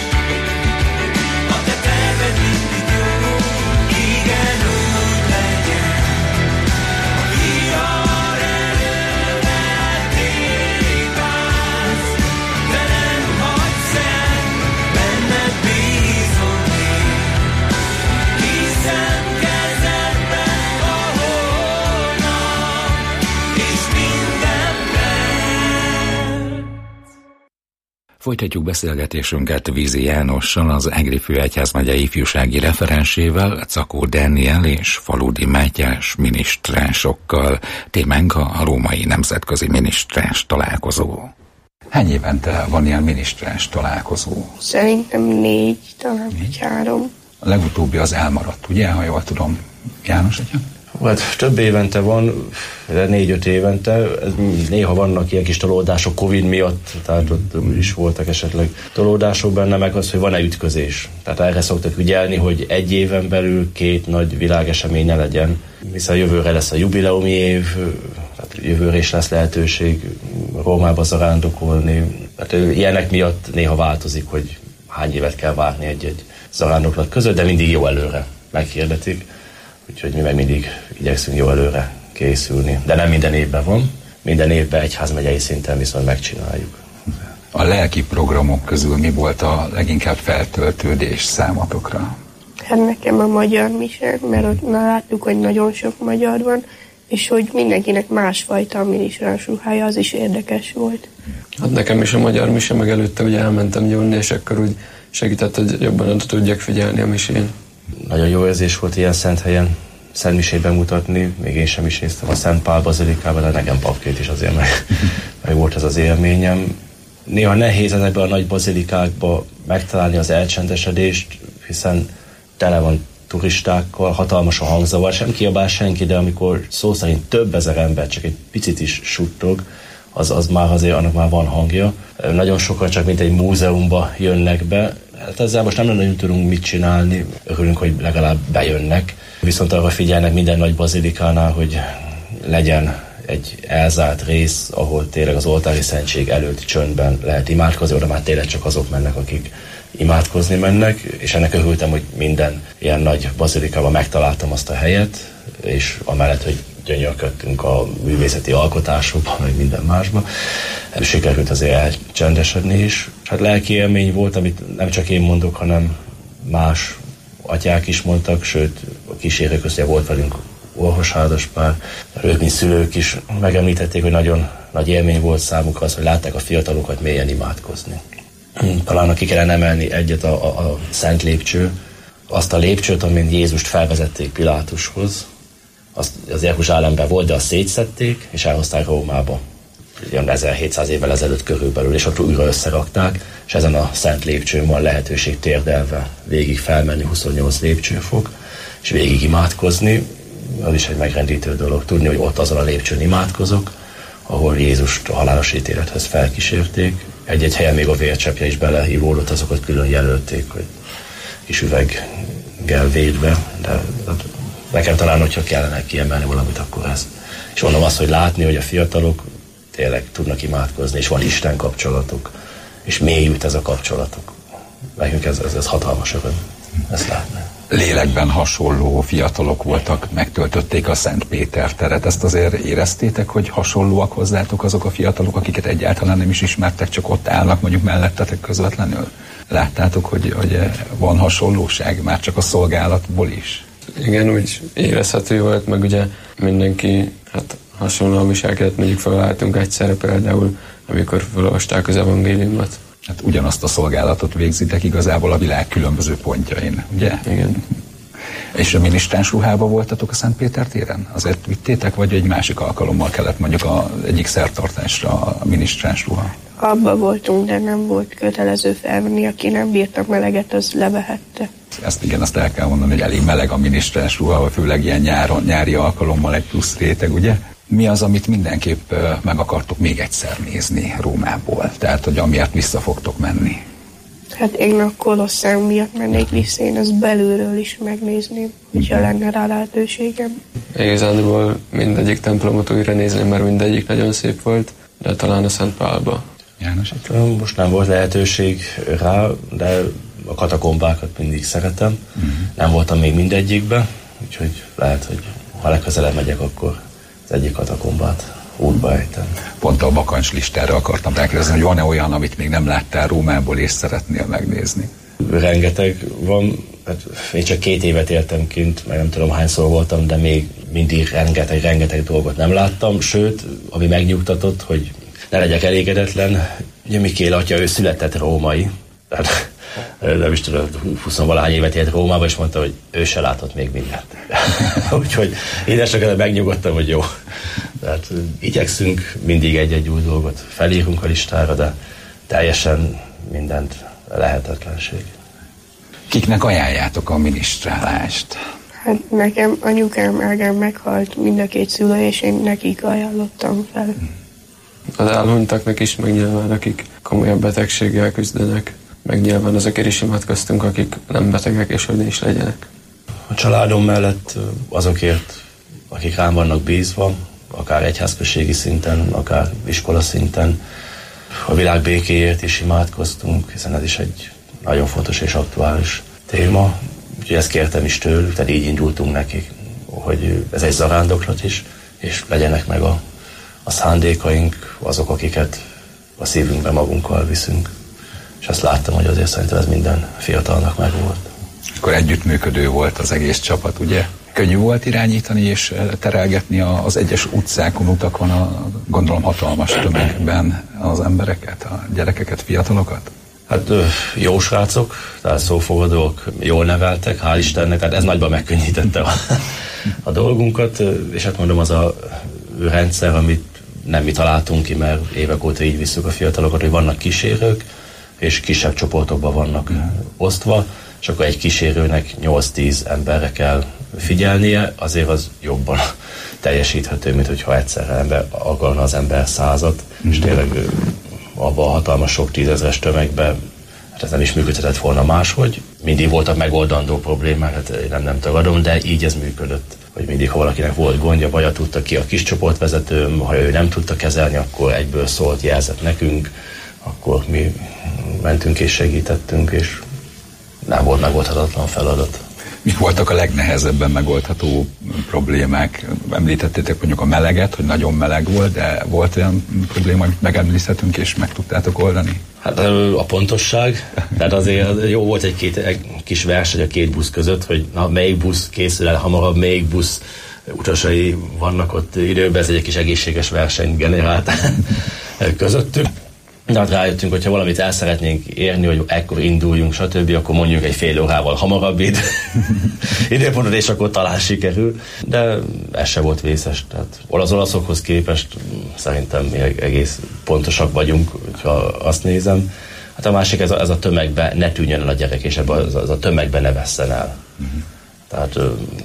a te terved mindig jó. Igen, úgy legyen, a vihar erővel tépász, de nem hagysz el, benned bízom én, hiszen kezedben a holnap, és minden perc. Folytatjuk beszélgetésünket Vízi Jánossal, az Egri főegyházmegye ifjúsági referensével, Czakó Dániel és Faludi Mátyás minisztránsokkal. Témánk a római nemzetközi minisztráns találkozó. Hány évente van ilyen minisztráns találkozó? Szerintem négy, talán négy. három. A legutóbbi az elmaradt, ugye, ha jól tudom, János atya? Hát több évente van, négy-öt évente, néha vannak ilyen kis tolódások Covid miatt, tehát ott is voltak esetleg tolódások benne, meg az, hogy van-e ütközés. Tehát erre szoktak ügyelni, hogy egy éven belül két nagy világesemény ne legyen, hiszen jövőre lesz a jubileumi év, tehát jövőre is lesz lehetőség Rómába zarándokolni. Tehát ilyenek miatt néha változik, hogy hány évet kell várni egy-egy zarándoklat között, de mindig jó előre meghirdetik. Úgyhogy mi meg mindig igyekszünk jó előre készülni. De nem minden évben van. Minden évben egyházmegyei szinten viszont megcsináljuk. A lelki programok közül mi volt a leginkább feltöltődés számotokra? Hát nekem a magyar mise, mert ott na, láttuk, hogy nagyon sok magyar van, és hogy mindenkinek másfajta a minisztráns ruhája, az is érdekes volt. Hát nekem is a magyar mise, meg előtte ugye elmentem gyónni, és akkor úgy segített, hogy jobban oda tudjak figyelni a misén. Nagyon jó érzés volt ilyen szent helyen szent misét bemutatni, még én sem is néztem a Szent Pál bazilikában, de nekem papként is azért meg, meg volt ez az élményem. Néha nehéz ezekben a nagy bazilikákban megtalálni az elcsendesedést, hiszen tele van turistákkal, hatalmas a hangzavar, sem kiabál senki, de amikor szó szerint több ezer ember csak egy picit is suttog, az, az már azért, annak már van hangja. Nagyon sokan csak mint egy múzeumba jönnek be. Hát ezzel most nem nagyon tudunk mit csinálni, örülünk, hogy legalább bejönnek. Viszont arra figyelnek minden nagy bazilikánál, hogy legyen egy elzárt rész, ahol tényleg az oltári szentség előtt csöndben lehet imádkozni, oda már tényleg csak azok mennek, akik imádkozni mennek, és ennek örültem, hogy minden ilyen nagy bazilikában megtaláltam azt a helyet, és amellett, hogy gyönyörködtünk a művészeti alkotásokban, vagy minden másban, sikerült azért elcsendesedni is. Hát lelki élmény volt, amit nem csak én mondok, hanem más atyák is mondtak, sőt, a kísérők között volt velünk Orvos házaspár, ők, mint szülők is megemlítették, hogy nagyon nagy élmény volt számukra az, hogy látták a fiatalokat mélyen imádkozni. Talán ki kellene emelni egyet a, a, a Szent Lépcső, azt a lépcsőt, amin Jézust felvezették Pilátushoz, az, az Jeruzsálemben volt, de azt szétszedték, és elhozták Rómába. Ilyen ezerhétszáz évvel ezelőtt körülbelül, és ott újra összerakták, és ezen a Szent Lépcsőn van lehetőség térdelve végig felmenni huszonnyolc lépcsőfok, és végig imádkozni. Az is egy megrendítő dolog tudni, hogy ott azon a lépcsőn imádkozok, ahol Jézust a halálos ítélethez felkísérték. Egy-egy helyen még a vércseppje is belehívódott, azokat külön jelölték, hogy kis üveggel védve, de nekem talán, hogyha kellene kiemelni valamit, akkor ez. És mondom azt, hogy látni, hogy a fiatalok tényleg tudnak imádkozni, és van Isten kapcsolatuk, és mélyült ez a kapcsolatuk. Nekünk ez, ez, ez hatalmas öröm, ezt látni. Lélekben hasonló fiatalok voltak, megtöltötték a Szent Péter teret. Ezt azért éreztétek, hogy hasonlóak hozzátok azok a fiatalok, akiket egyáltalán nem is ismertek, csak ott állnak mondjuk mellettetek közvetlenül? Láttátok, hogy, hogy van hasonlóság, már csak a szolgálatból is? Igen, úgy érezhető volt, meg ugye mindenki hát hasonlóan viselkedett, mondjuk felálltunk egyszerre például, amikor felolvasták az evangéliumot. Hát ugyanazt a szolgálatot végzitek igazából a világ különböző pontjain, ugye? Igen. És a minisztráns ruhában voltatok a Szent Péter téren? Azért vittétek, vagy egy másik alkalommal kellett mondjuk az egyik szertartásra a minisztráns ruha? Abba voltunk, de nem volt kötelező felvenni, aki nem bírta meleget, az levehette. Ezt igen, azt el kell mondani, hogy elég meleg a minisztráns ruha, főleg ilyen nyáron, nyári alkalommal egy plusz réteg, ugye? Mi az, amit mindenképp meg akartok még egyszer nézni Rómából? Tehát, hogy amiért vissza fogtok menni? Hát én a Kolosseum miatt mennék vissza, én azt belülről is megnézném, hogyha lenne rá lehetőségem. Igazánból mindegyik templomot újra nézni, mert mindegyik nagyon szép volt, de talán a Szent Pálba. János? Most nem volt lehetőség rá, de a katakombákat mindig szeretem. Uh-huh. Nem voltam még mindegyikben, úgyhogy lehet, hogy ha legközelebb megyek, akkor az egyik katakombát útba ejtem. Pont a bakancs listára akartam rákérdezni, hogy van-e olyan, amit még nem láttál Rómából és szeretnél megnézni? Rengeteg van. Hát én csak két évet éltem kint, meg nem tudom hányszor voltam, de még mindig rengeteg, rengeteg dolgot nem láttam. Sőt, ami megnyugtatott, hogy ne legyek elégedetlen. Ugye Mikél atya, ő született római. Tehát nem is tudom, huszonvalahány évet élt Rómába, és mondta, hogy ő se látott még mindent. Úgyhogy én sokat megnyugodtam, hogy jó. Tehát igyekszünk mindig egy-egy új dolgot felírunk a listára, de teljesen mindent lehetetlenség. Kiknek ajánljátok a minisztrálást? Hát nekem anyukám ágán meghalt mind a két szülő, és én nekik ajánlottam fel. Az elhunytaknak is, meg nyilván akik komolyabb betegséggel küzdenek, meg nyilván azokért is imádkoztunk, akik nem betegek, és hogy is legyenek. A családom mellett azokért, akik rám vannak bízva, akár egyházközségi szinten, akár iskola szinten, a világ békéért is imádkoztunk, hiszen ez is egy nagyon fontos és aktuális téma. Úgyhogy ezt kértem is tőlük, tehát így indultunk nekik, hogy ez egy zarándoklat is, és legyenek meg a, a szándékaink, azok, akiket a szívünkbe magunkkal viszünk. És azt láttam, hogy azért szerintem ez minden fiatalnak megvolt. Akkor együttműködő volt az egész csapat, ugye? Könnyű volt irányítani és terelgetni az egyes utcákon, utakon, a, gondolom hatalmas tömegben az embereket, a gyerekeket, fiatalokat? Hát jó srácok, tehát szófogadók, jól neveltek, hál' Istennek, tehát ez nagyban megkönnyítette a, a dolgunkat, és hát mondom, az a rendszer, amit nem mi találtunk ki, mert évek óta így visszük a fiatalokat, hogy vannak kísérők, és kisebb csoportokban vannak mm. osztva, és akkor egy kísérőnek nyolc-tíz emberre kell figyelnie, azért az jobban teljesíthető, mint hogyha egyszerre ember, akarna az ember százat, mm. és tényleg abban a hatalmas sok tízezres tömegben, hát ez nem is működhetett volna máshogy. Mindig voltak megoldandó problémák, hát én nem, nem tagadom, de így ez működött. Hogy mindig, ha valakinek volt gondja, baja, tudta ki a kis csoportvezetőm, ha ő nem tudta kezelni, akkor egyből szólt, jelzett nekünk, akkor mi mentünk és segítettünk, és nem volt megoldhatatlan feladat. Mik voltak a legnehezebben megoldható problémák? Említettétek mondjuk a meleget, hogy nagyon meleg volt, de volt olyan probléma, amit megemlíthetünk és meg tudtátok oldani? Hát a pontosság, tehát azért jó volt egy, két, egy kis verseny a két busz között, hogy na, melyik busz készül el hamarabb, melyik busz utasai vannak ott időben, ez egy kis egészséges verseny generált közöttük. De hát rájöttünk, hogyha valamit el szeretnénk érni, hogy ekkor induljunk, stb., akkor mondjuk egy fél órával hamarabb id- időpontot, és akkor talán sikerül. De ez se volt vészes. Tehát az olaszokhoz képest szerintem mi egész pontosak vagyunk, ha azt nézem. Hát a másik, ez a, ez a tömegbe ne tűnjön el a gyerek, és ebben az, az a tömegbe ne vesszen el. Uh-huh. Tehát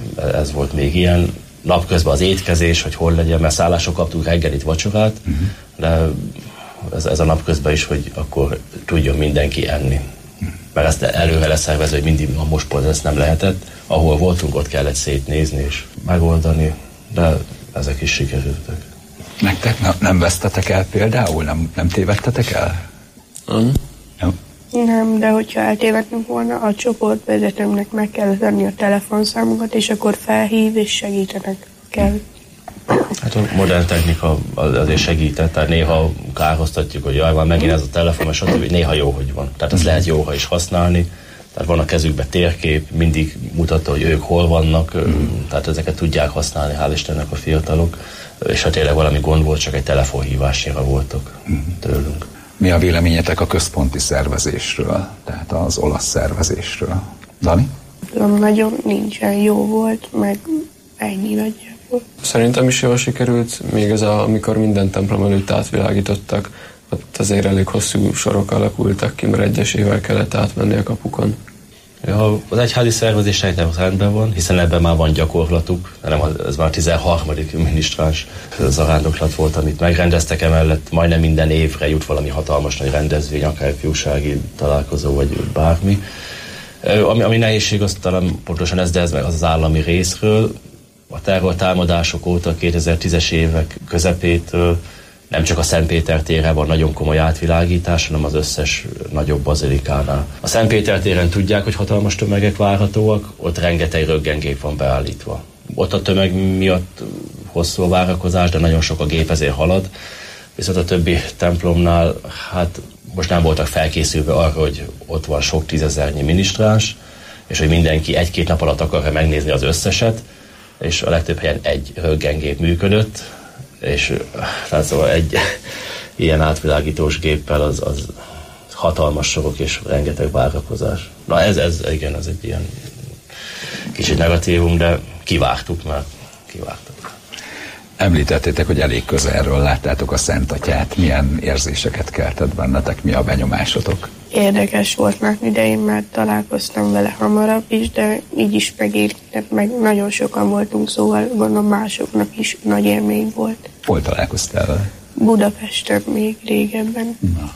ez volt még ilyen. Napközben az étkezés, hogy hol legyen, mert szállások kaptunk reggelit, vacsorát, uh-huh. de Ez, ez a napközben is, hogy akkor tudjon mindenki enni. Mert ezt előre leszervező, hogy mindig a mospont ezt nem lehetett. Ahol voltunk, ott kellett szétnézni és megoldani, de ezek is sikerültek. Nektek ne, nem vesztetek el például? Nem, nem tévedtetek el? Nem. Nem. Nem, de hogyha eltévedtünk volna, a csoportvezetőmnek meg kellett adni a telefonszámunkat, és akkor felhív és segítenek kell. Hát a modern technika azért segített, tehát néha kárhoztatjuk, hogy jaj, van megint ez a telefon, stb. Néha jó, hogy van. Tehát ezt lehet jóha is használni. Tehát van a kezükben térkép, mindig mutatta, hogy ők hol vannak, mm. tehát ezeket tudják használni, hál' Istennek a fiatalok. És ha tényleg valami gond volt, csak egy telefonhívásra voltak mm. tőlünk. Mi a véleményetek a központi szervezésről, tehát az olasz szervezésről? Dani? Nagyon nincsen, jó volt, meg ennyi nagyjából. Szerintem is jól sikerült, még ez a, amikor minden templom előtt átvilágítottak, ott azért elég hosszú sorok alakultak ki, mert egyesével kellett átmenni a kapukon. Ja, az egyházi szervezés szerintem rendben van, hiszen ebben már van gyakorlatuk, nem, ez már a tizenharmadik minisztráns zarándoklat volt, amit megrendeztek, emellett majdnem minden évre jut valami hatalmas nagy rendezvény, akár fiúsági találkozó, vagy bármi. Ami, ami nehézség, az talán pontosan ez, de ez meg az, az állami részről. A terrortámadások óta, a kétezer-tízes évek közepétől nem csak a Szentpéter térre van nagyon komoly átvilágítás, hanem az összes nagyobb bazilikánál. A Szentpéter téren tudják, hogy hatalmas tömegek várhatóak, ott rengeteg röntgengép van beállítva. Ott a tömeg miatt hosszú a várakozás, de nagyon sok a gép, ezért halad. Viszont a többi templomnál, hát most nem voltak felkészülve arra, hogy ott van sok tízezernyi minisztráns, és hogy mindenki egy-két nap alatt akarja megnézni az összeset, és a legtöbb helyen egy röntgengép működött, és tehát szóval egy ilyen átvilágítós géppel az, az hatalmas sorok és rengeteg várakozás. Na ez, ez igen, ez egy ilyen kicsit negatívum, de kivártuk már, kivártuk. Említettétek, hogy elég közelről láttátok a Szent Atyát. Milyen érzéseket keltett bennetek? Mi a benyomásotok? Érdekes volt látni, de én már találkoztam vele hamarabb is, de így is megérintett, meg nagyon sokan voltunk, szóval gondolom másoknak is nagy élmény volt. Hol találkoztál vele? Budapesten még régebben. Na.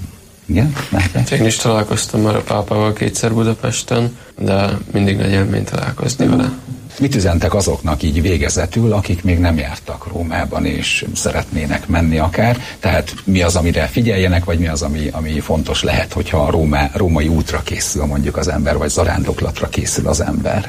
Igen? Hát én is találkoztam már a pápával kétszer Budapesten, de mindig nagy élmény találkozni vele. Mit üzentek azoknak így végezetül, akik még nem jártak Rómában és szeretnének menni akár? Tehát mi az, amire figyeljenek, vagy mi az, ami, ami fontos lehet, hogyha a Róma, római útra készül mondjuk az ember, vagy zarándoklatra készül az ember?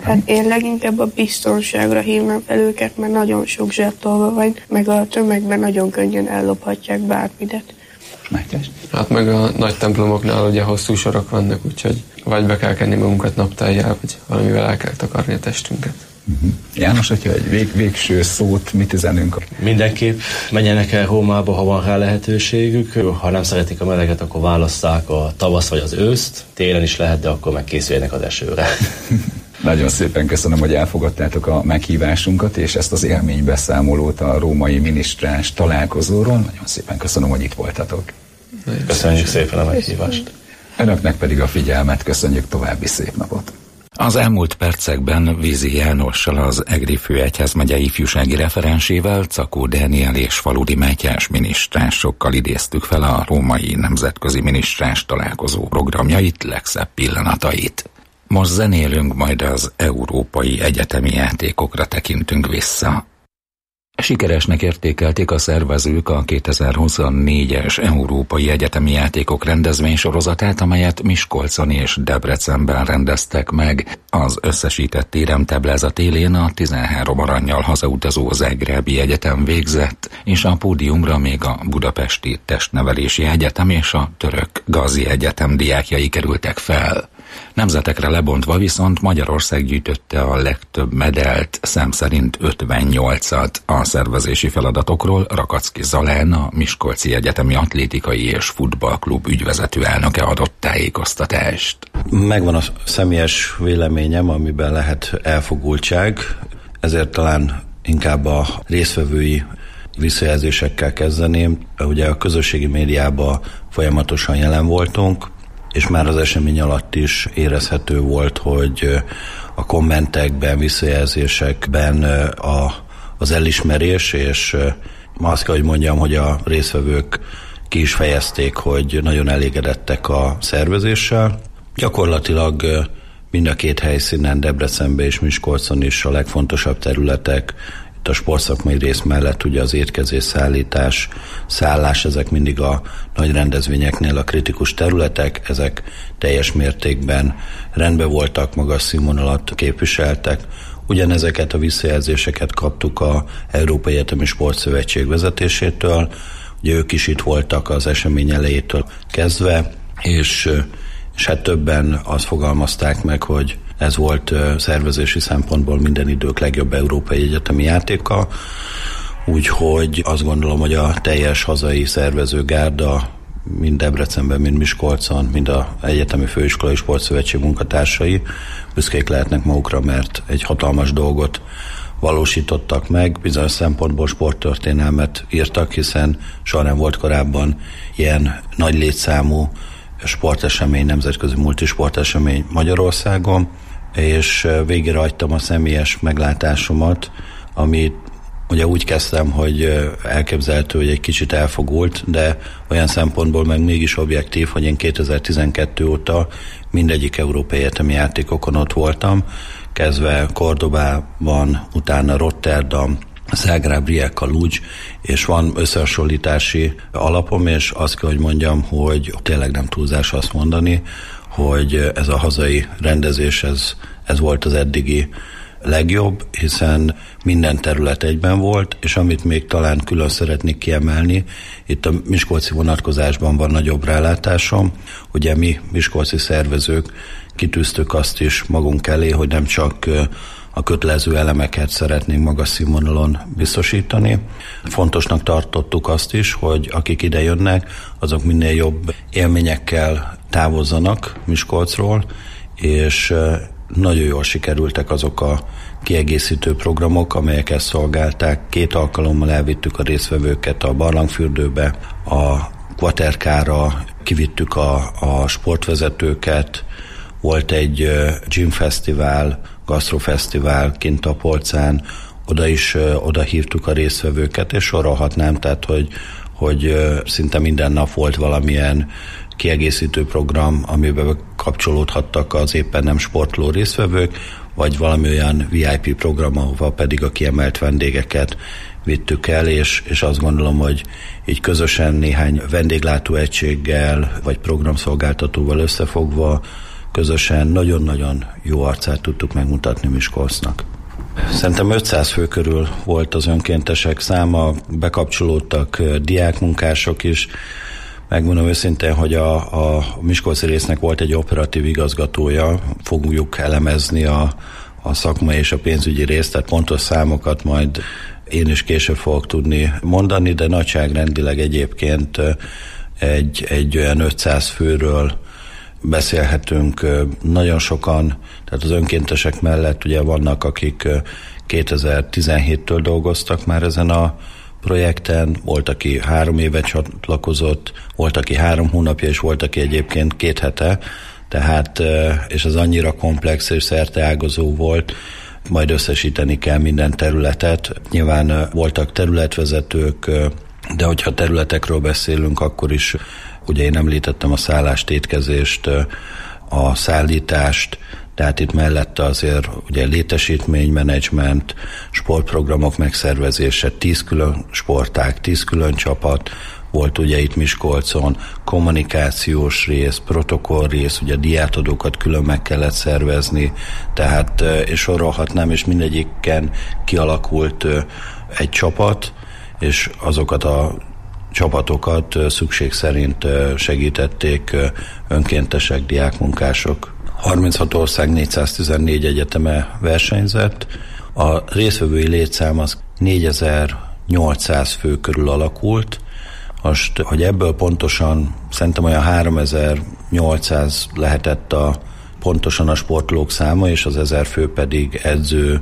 Hát én leginkább a biztonságra hívnám fel őket, mert nagyon sok zsebtolva van, meg a tömegben nagyon könnyen ellophatják bármidet. Mátyás? Hát meg a nagy templomoknál ugye hosszú sorok vannak, úgyhogy vagy be kell kenni magunkat naptáljál, vagy valamivel el kell takarni a testünket. Uh-huh. János, hogyha egy vég, végső szót mit üzenünk? Mindenképp menjenek el Rómába, ha van rá lehetőségük. Ha nem szeretik a meleget, akkor válasszák a tavasz vagy az őszt. Télen is lehet, de akkor megkészüljenek az esőre. Nagyon szépen köszönöm, hogy elfogadtátok a meghívásunkat, és ezt az élménybeszámolót a római minisztráns találkozóról. Nagyon szépen köszönöm, hogy itt voltatok. Köszönjük szépen a meghívást. Önöknek pedig a figyelmet, köszönjük, további szép napot. Az elmúlt percekben Vízi Jánossal, az Egri főegyházmegye ifjúsági referensével, Czakó Dániel és Faludi Mátyás minisztránsokkal idéztük fel a római nemzetközi minisztráns találkozó programjait, legszebb pillanatait. Most zenélünk, majd az európai egyetemi játékokra tekintünk vissza. Sikeresnek értékelték a szervezők a kétezer-huszonnégyes Európai Egyetemi Játékok rendezvénysorozatát, amelyet Miskolcon és Debrecenben rendeztek meg. Az összesített éremtáblázat élén a tizenhárom arannyal hazautazó Zágrábi Egyetem végzett, és a pódiumra még a Budapesti Testnevelési Egyetem és a Török Gazi Egyetem diákjai kerültek fel. Nemzetekre lebontva viszont Magyarország gyűjtötte a legtöbb medált, szám szerint ötvennyolcat. A szervezési feladatokról Rakacki Zalán, a Miskolci Egyetemi Atlétikai és Futballklub ügyvezető elnöke adott tájékoztatást. Megvan a személyes véleményem, amiben lehet elfogultság, ezért talán inkább a résztvevői visszajelzésekkel kezdeném. Ugye a közösségi médiában folyamatosan jelen voltunk, és már az esemény alatt is érezhető volt, hogy a kommentekben, visszajelzésekben a, az elismerés, és azt kell, hogy mondjam, hogy a résztvevők ki is fejezték, hogy nagyon elégedettek a szervezéssel. Gyakorlatilag mind a két helyszínen, Debrecenben és Miskolcon is a legfontosabb területek, a sportszakmai rész mellett ugye az étkezés, szállítás, szállás, ezek mindig a nagy rendezvényeknél a kritikus területek, ezek teljes mértékben rendben voltak, magas színvonalat képviseltek. Ugyanezeket a visszajelzéseket kaptuk a Európai Egyetemi Sportszövetség vezetésétől, ugye ők is itt voltak az esemény elejétől kezdve, és, és hát többen azt fogalmazták meg, hogy ez volt szervezési szempontból minden idők legjobb európai egyetemi játéka, úgyhogy azt gondolom, hogy a teljes hazai szervezőgárda, mind Debrecenben, mind Miskolcon, mind az Egyetemi Főiskolai Sportszövetség munkatársai büszkék lehetnek magukra, mert egy hatalmas dolgot valósítottak meg, bizonyos szempontból sporttörténelmet írtak, hiszen soha nem volt korábban ilyen nagy létszámú sportesemény, nemzetközi multisportesemény Magyarországon, és végére hagytam a személyes meglátásomat, amit ugye úgy kezdtem, hogy elképzelhető, hogy egy kicsit elfogult, de olyan szempontból meg mégis objektív, hogy én kétezer-tizenkettő óta mindegyik európai egyetemi játékokon ott voltam, kezdve Kordobában, utána Rotterdam, Zágráb, Rijeka, Lugd, és van összehasonlítási alapom, és azt kell, hogy mondjam, hogy tényleg nem túlzás azt mondani, hogy ez a hazai rendezés, ez, ez volt az eddigi legjobb, hiszen minden terület egyben volt, és amit még talán külön szeretnék kiemelni, itt a miskolci vonatkozásban van nagyobb rálátásom, ugye mi miskolci szervezők kitűztük azt is magunk elé, hogy nem csak a kötelező elemeket szeretnénk magas színvonalon biztosítani. Fontosnak tartottuk azt is, hogy akik ide jönnek, azok minél jobb élményekkel távozzanak Miskolcról, és nagyon jól sikerültek azok a kiegészítő programok, amelyek ezt szolgálták. Két alkalommal elvittük a résztvevőket a barlangfürdőbe, a Quaterkára, kivittük a, a sportvezetőket, volt egy gym fesztivál, gasztrofesztivál kint a Polcán, oda is oda hívtuk a résztvevőket, és sorolhatnám, tehát hogy, hogy szinte minden nap volt valamilyen kiegészítő program, amiben kapcsolódhattak az éppen nem sportló résztvevők, vagy valami olyan vé i pé program, ahova pedig a kiemelt vendégeket vittük el, és, és azt gondolom, hogy így közösen néhány vendéglátóegységgel, vagy programszolgáltatóval összefogva közösen nagyon-nagyon jó arcát tudtuk megmutatni Miskolcnak. Szerintem ötszáz fő körül volt az önkéntesek száma, bekapcsolódtak diákmunkások is. Megmondom őszintén, hogy a, a miskolci résznek volt egy operatív igazgatója, fogjuk elemezni a, a szakmai és a pénzügyi részt, tehát pontos számokat majd én is később fogok tudni mondani, de nagyságrendileg egyébként egy, egy olyan ötszáz főről beszélhetünk. Nagyon sokan, tehát az önkéntesek mellett ugye vannak, akik kétezer-tizenhéttől dolgoztak már ezen a projekten, volt, aki három éve csatlakozott, volt, aki három hónapja, és volt, aki egyébként két hete, tehát, és az annyira komplex és szerteágazó volt, majd összesíteni kell minden területet. Nyilván voltak területvezetők, de hogyha területekről beszélünk, akkor is, ugye én említettem a szállást, étkezést, a szállítást, tehát itt mellette azért ugye létesítménymenedzsment, sportprogramok megszervezése, tíz külön sportág, tíz külön csapat, volt ugye itt Miskolcon, kommunikációs rész, protokoll rész, ugye diátadókat külön meg kellett szervezni, tehát és sorolhatnám, és mindegyiken kialakult egy csapat, és azokat a csapatokat szükség szerint segítették önkéntesek, diákmunkások. harminchat ország, négyszáztizennégy egyeteme versenyzett. A résztvevői létszám az négyezer-nyolcszáz fő körül alakult. Most, hogy ebből pontosan szerintem olyan háromezer-nyolcszáz lehetett a pontosan a sportolók száma, és az ezer fő pedig edző,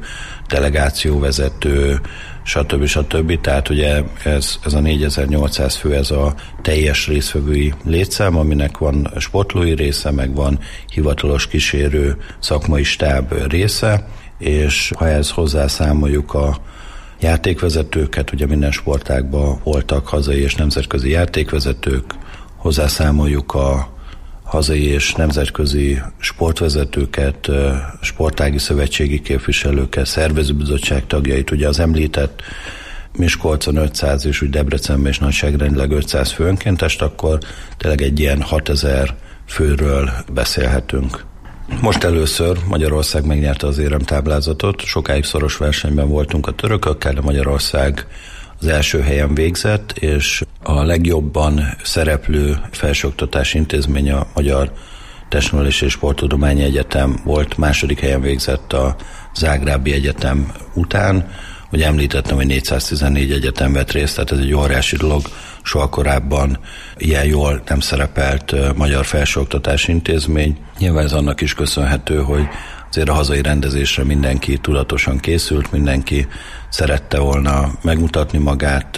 delegációvezető, stb. stb. Tehát ugye ez, ez a négyezer-nyolcszáz fő, ez a teljes résztvevői létszám, aminek van sportlói része, meg van hivatalos kísérő szakmai stáb része, és ha ezt hozzászámoljuk a játékvezetőket, ugye minden sportágban voltak hazai és nemzetközi játékvezetők, hozzászámoljuk a hazai és nemzetközi sportvezetőket, sportági szövetségi képviselőket, szervezőbizottság tagjait, ugye az említett Miskolcon ötszáz és úgy Debrecenben is nagyságrendileg ötszáz fő önkéntest, akkor tényleg egy ilyen hatezer főről beszélhetünk. Most először Magyarország megnyerte az éremtáblázatot, sokáig szoros versenyben voltunk a törökökkel, de Magyarország az első helyen végzett, és a legjobban szereplő felsőoktatási intézmény a Magyar Testnevelési és Sporttudományi Egyetem volt, második helyen végzett a Zágrábi Egyetem után. Ugye említettem, hogy négyszáztizennégy egyetem vett részt, tehát ez egy óriási dolog, soha korábban ilyen jól nem szerepelt magyar felsőoktatási intézmény. Nyilván ez annak is köszönhető, hogy azért a hazai rendezésre mindenki tudatosan készült, mindenki szerette volna megmutatni magát,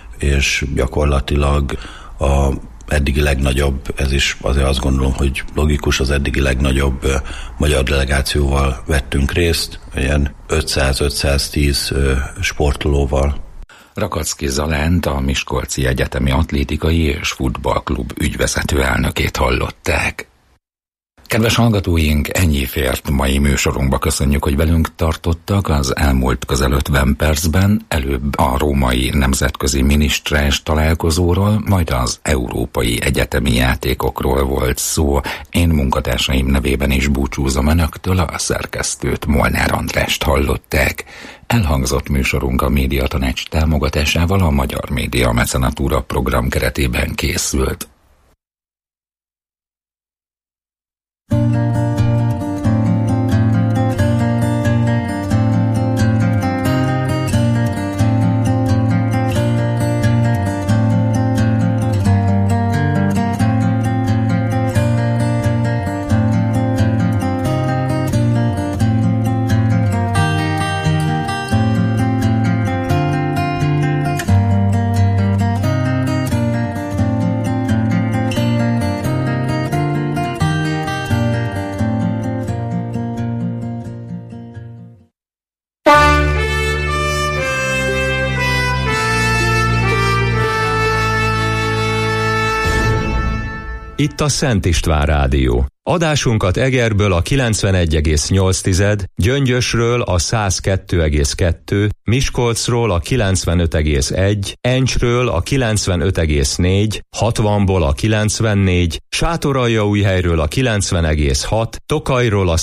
és gyakorlatilag a eddigi legnagyobb, ez is azért azt gondolom, hogy logikus, az eddigi legnagyobb magyar delegációval vettünk részt, ilyen ötszáz-ötszáztíz sportolóval. Rakacki Zalánt, a Miskolci Egyetemi Atlétikai és Futballklub ügyvezető elnökét hallották. Kedves hallgatóink, ennyi fért mai műsorunkba. Köszönjük, hogy velünk tartottak. Az elmúlt közel ötven percben előbb a római nemzetközi minisztrás találkozóról, majd az európai egyetemi játékokról volt szó. Én munkatársaim nevében is búcsúzom önöktől, a szerkesztőt, Molnár Andrást hallották. Elhangzott műsorunk a Médiatanács támogatásával a Magyar Média Mecenatúra program keretében készült. Itt a Szent István Rádió. Adásunkat Egerből a kilencvenegy egész nyolc, Gyöngyösről a száz kettő egész kettő, Miskolcról a kilencvenöt egész egy, Encsről a kilencvenöt egész négy, hatvanból a kilencvennégy, Sátoraljaújhelyről a kilencven egész hat, Tokajról a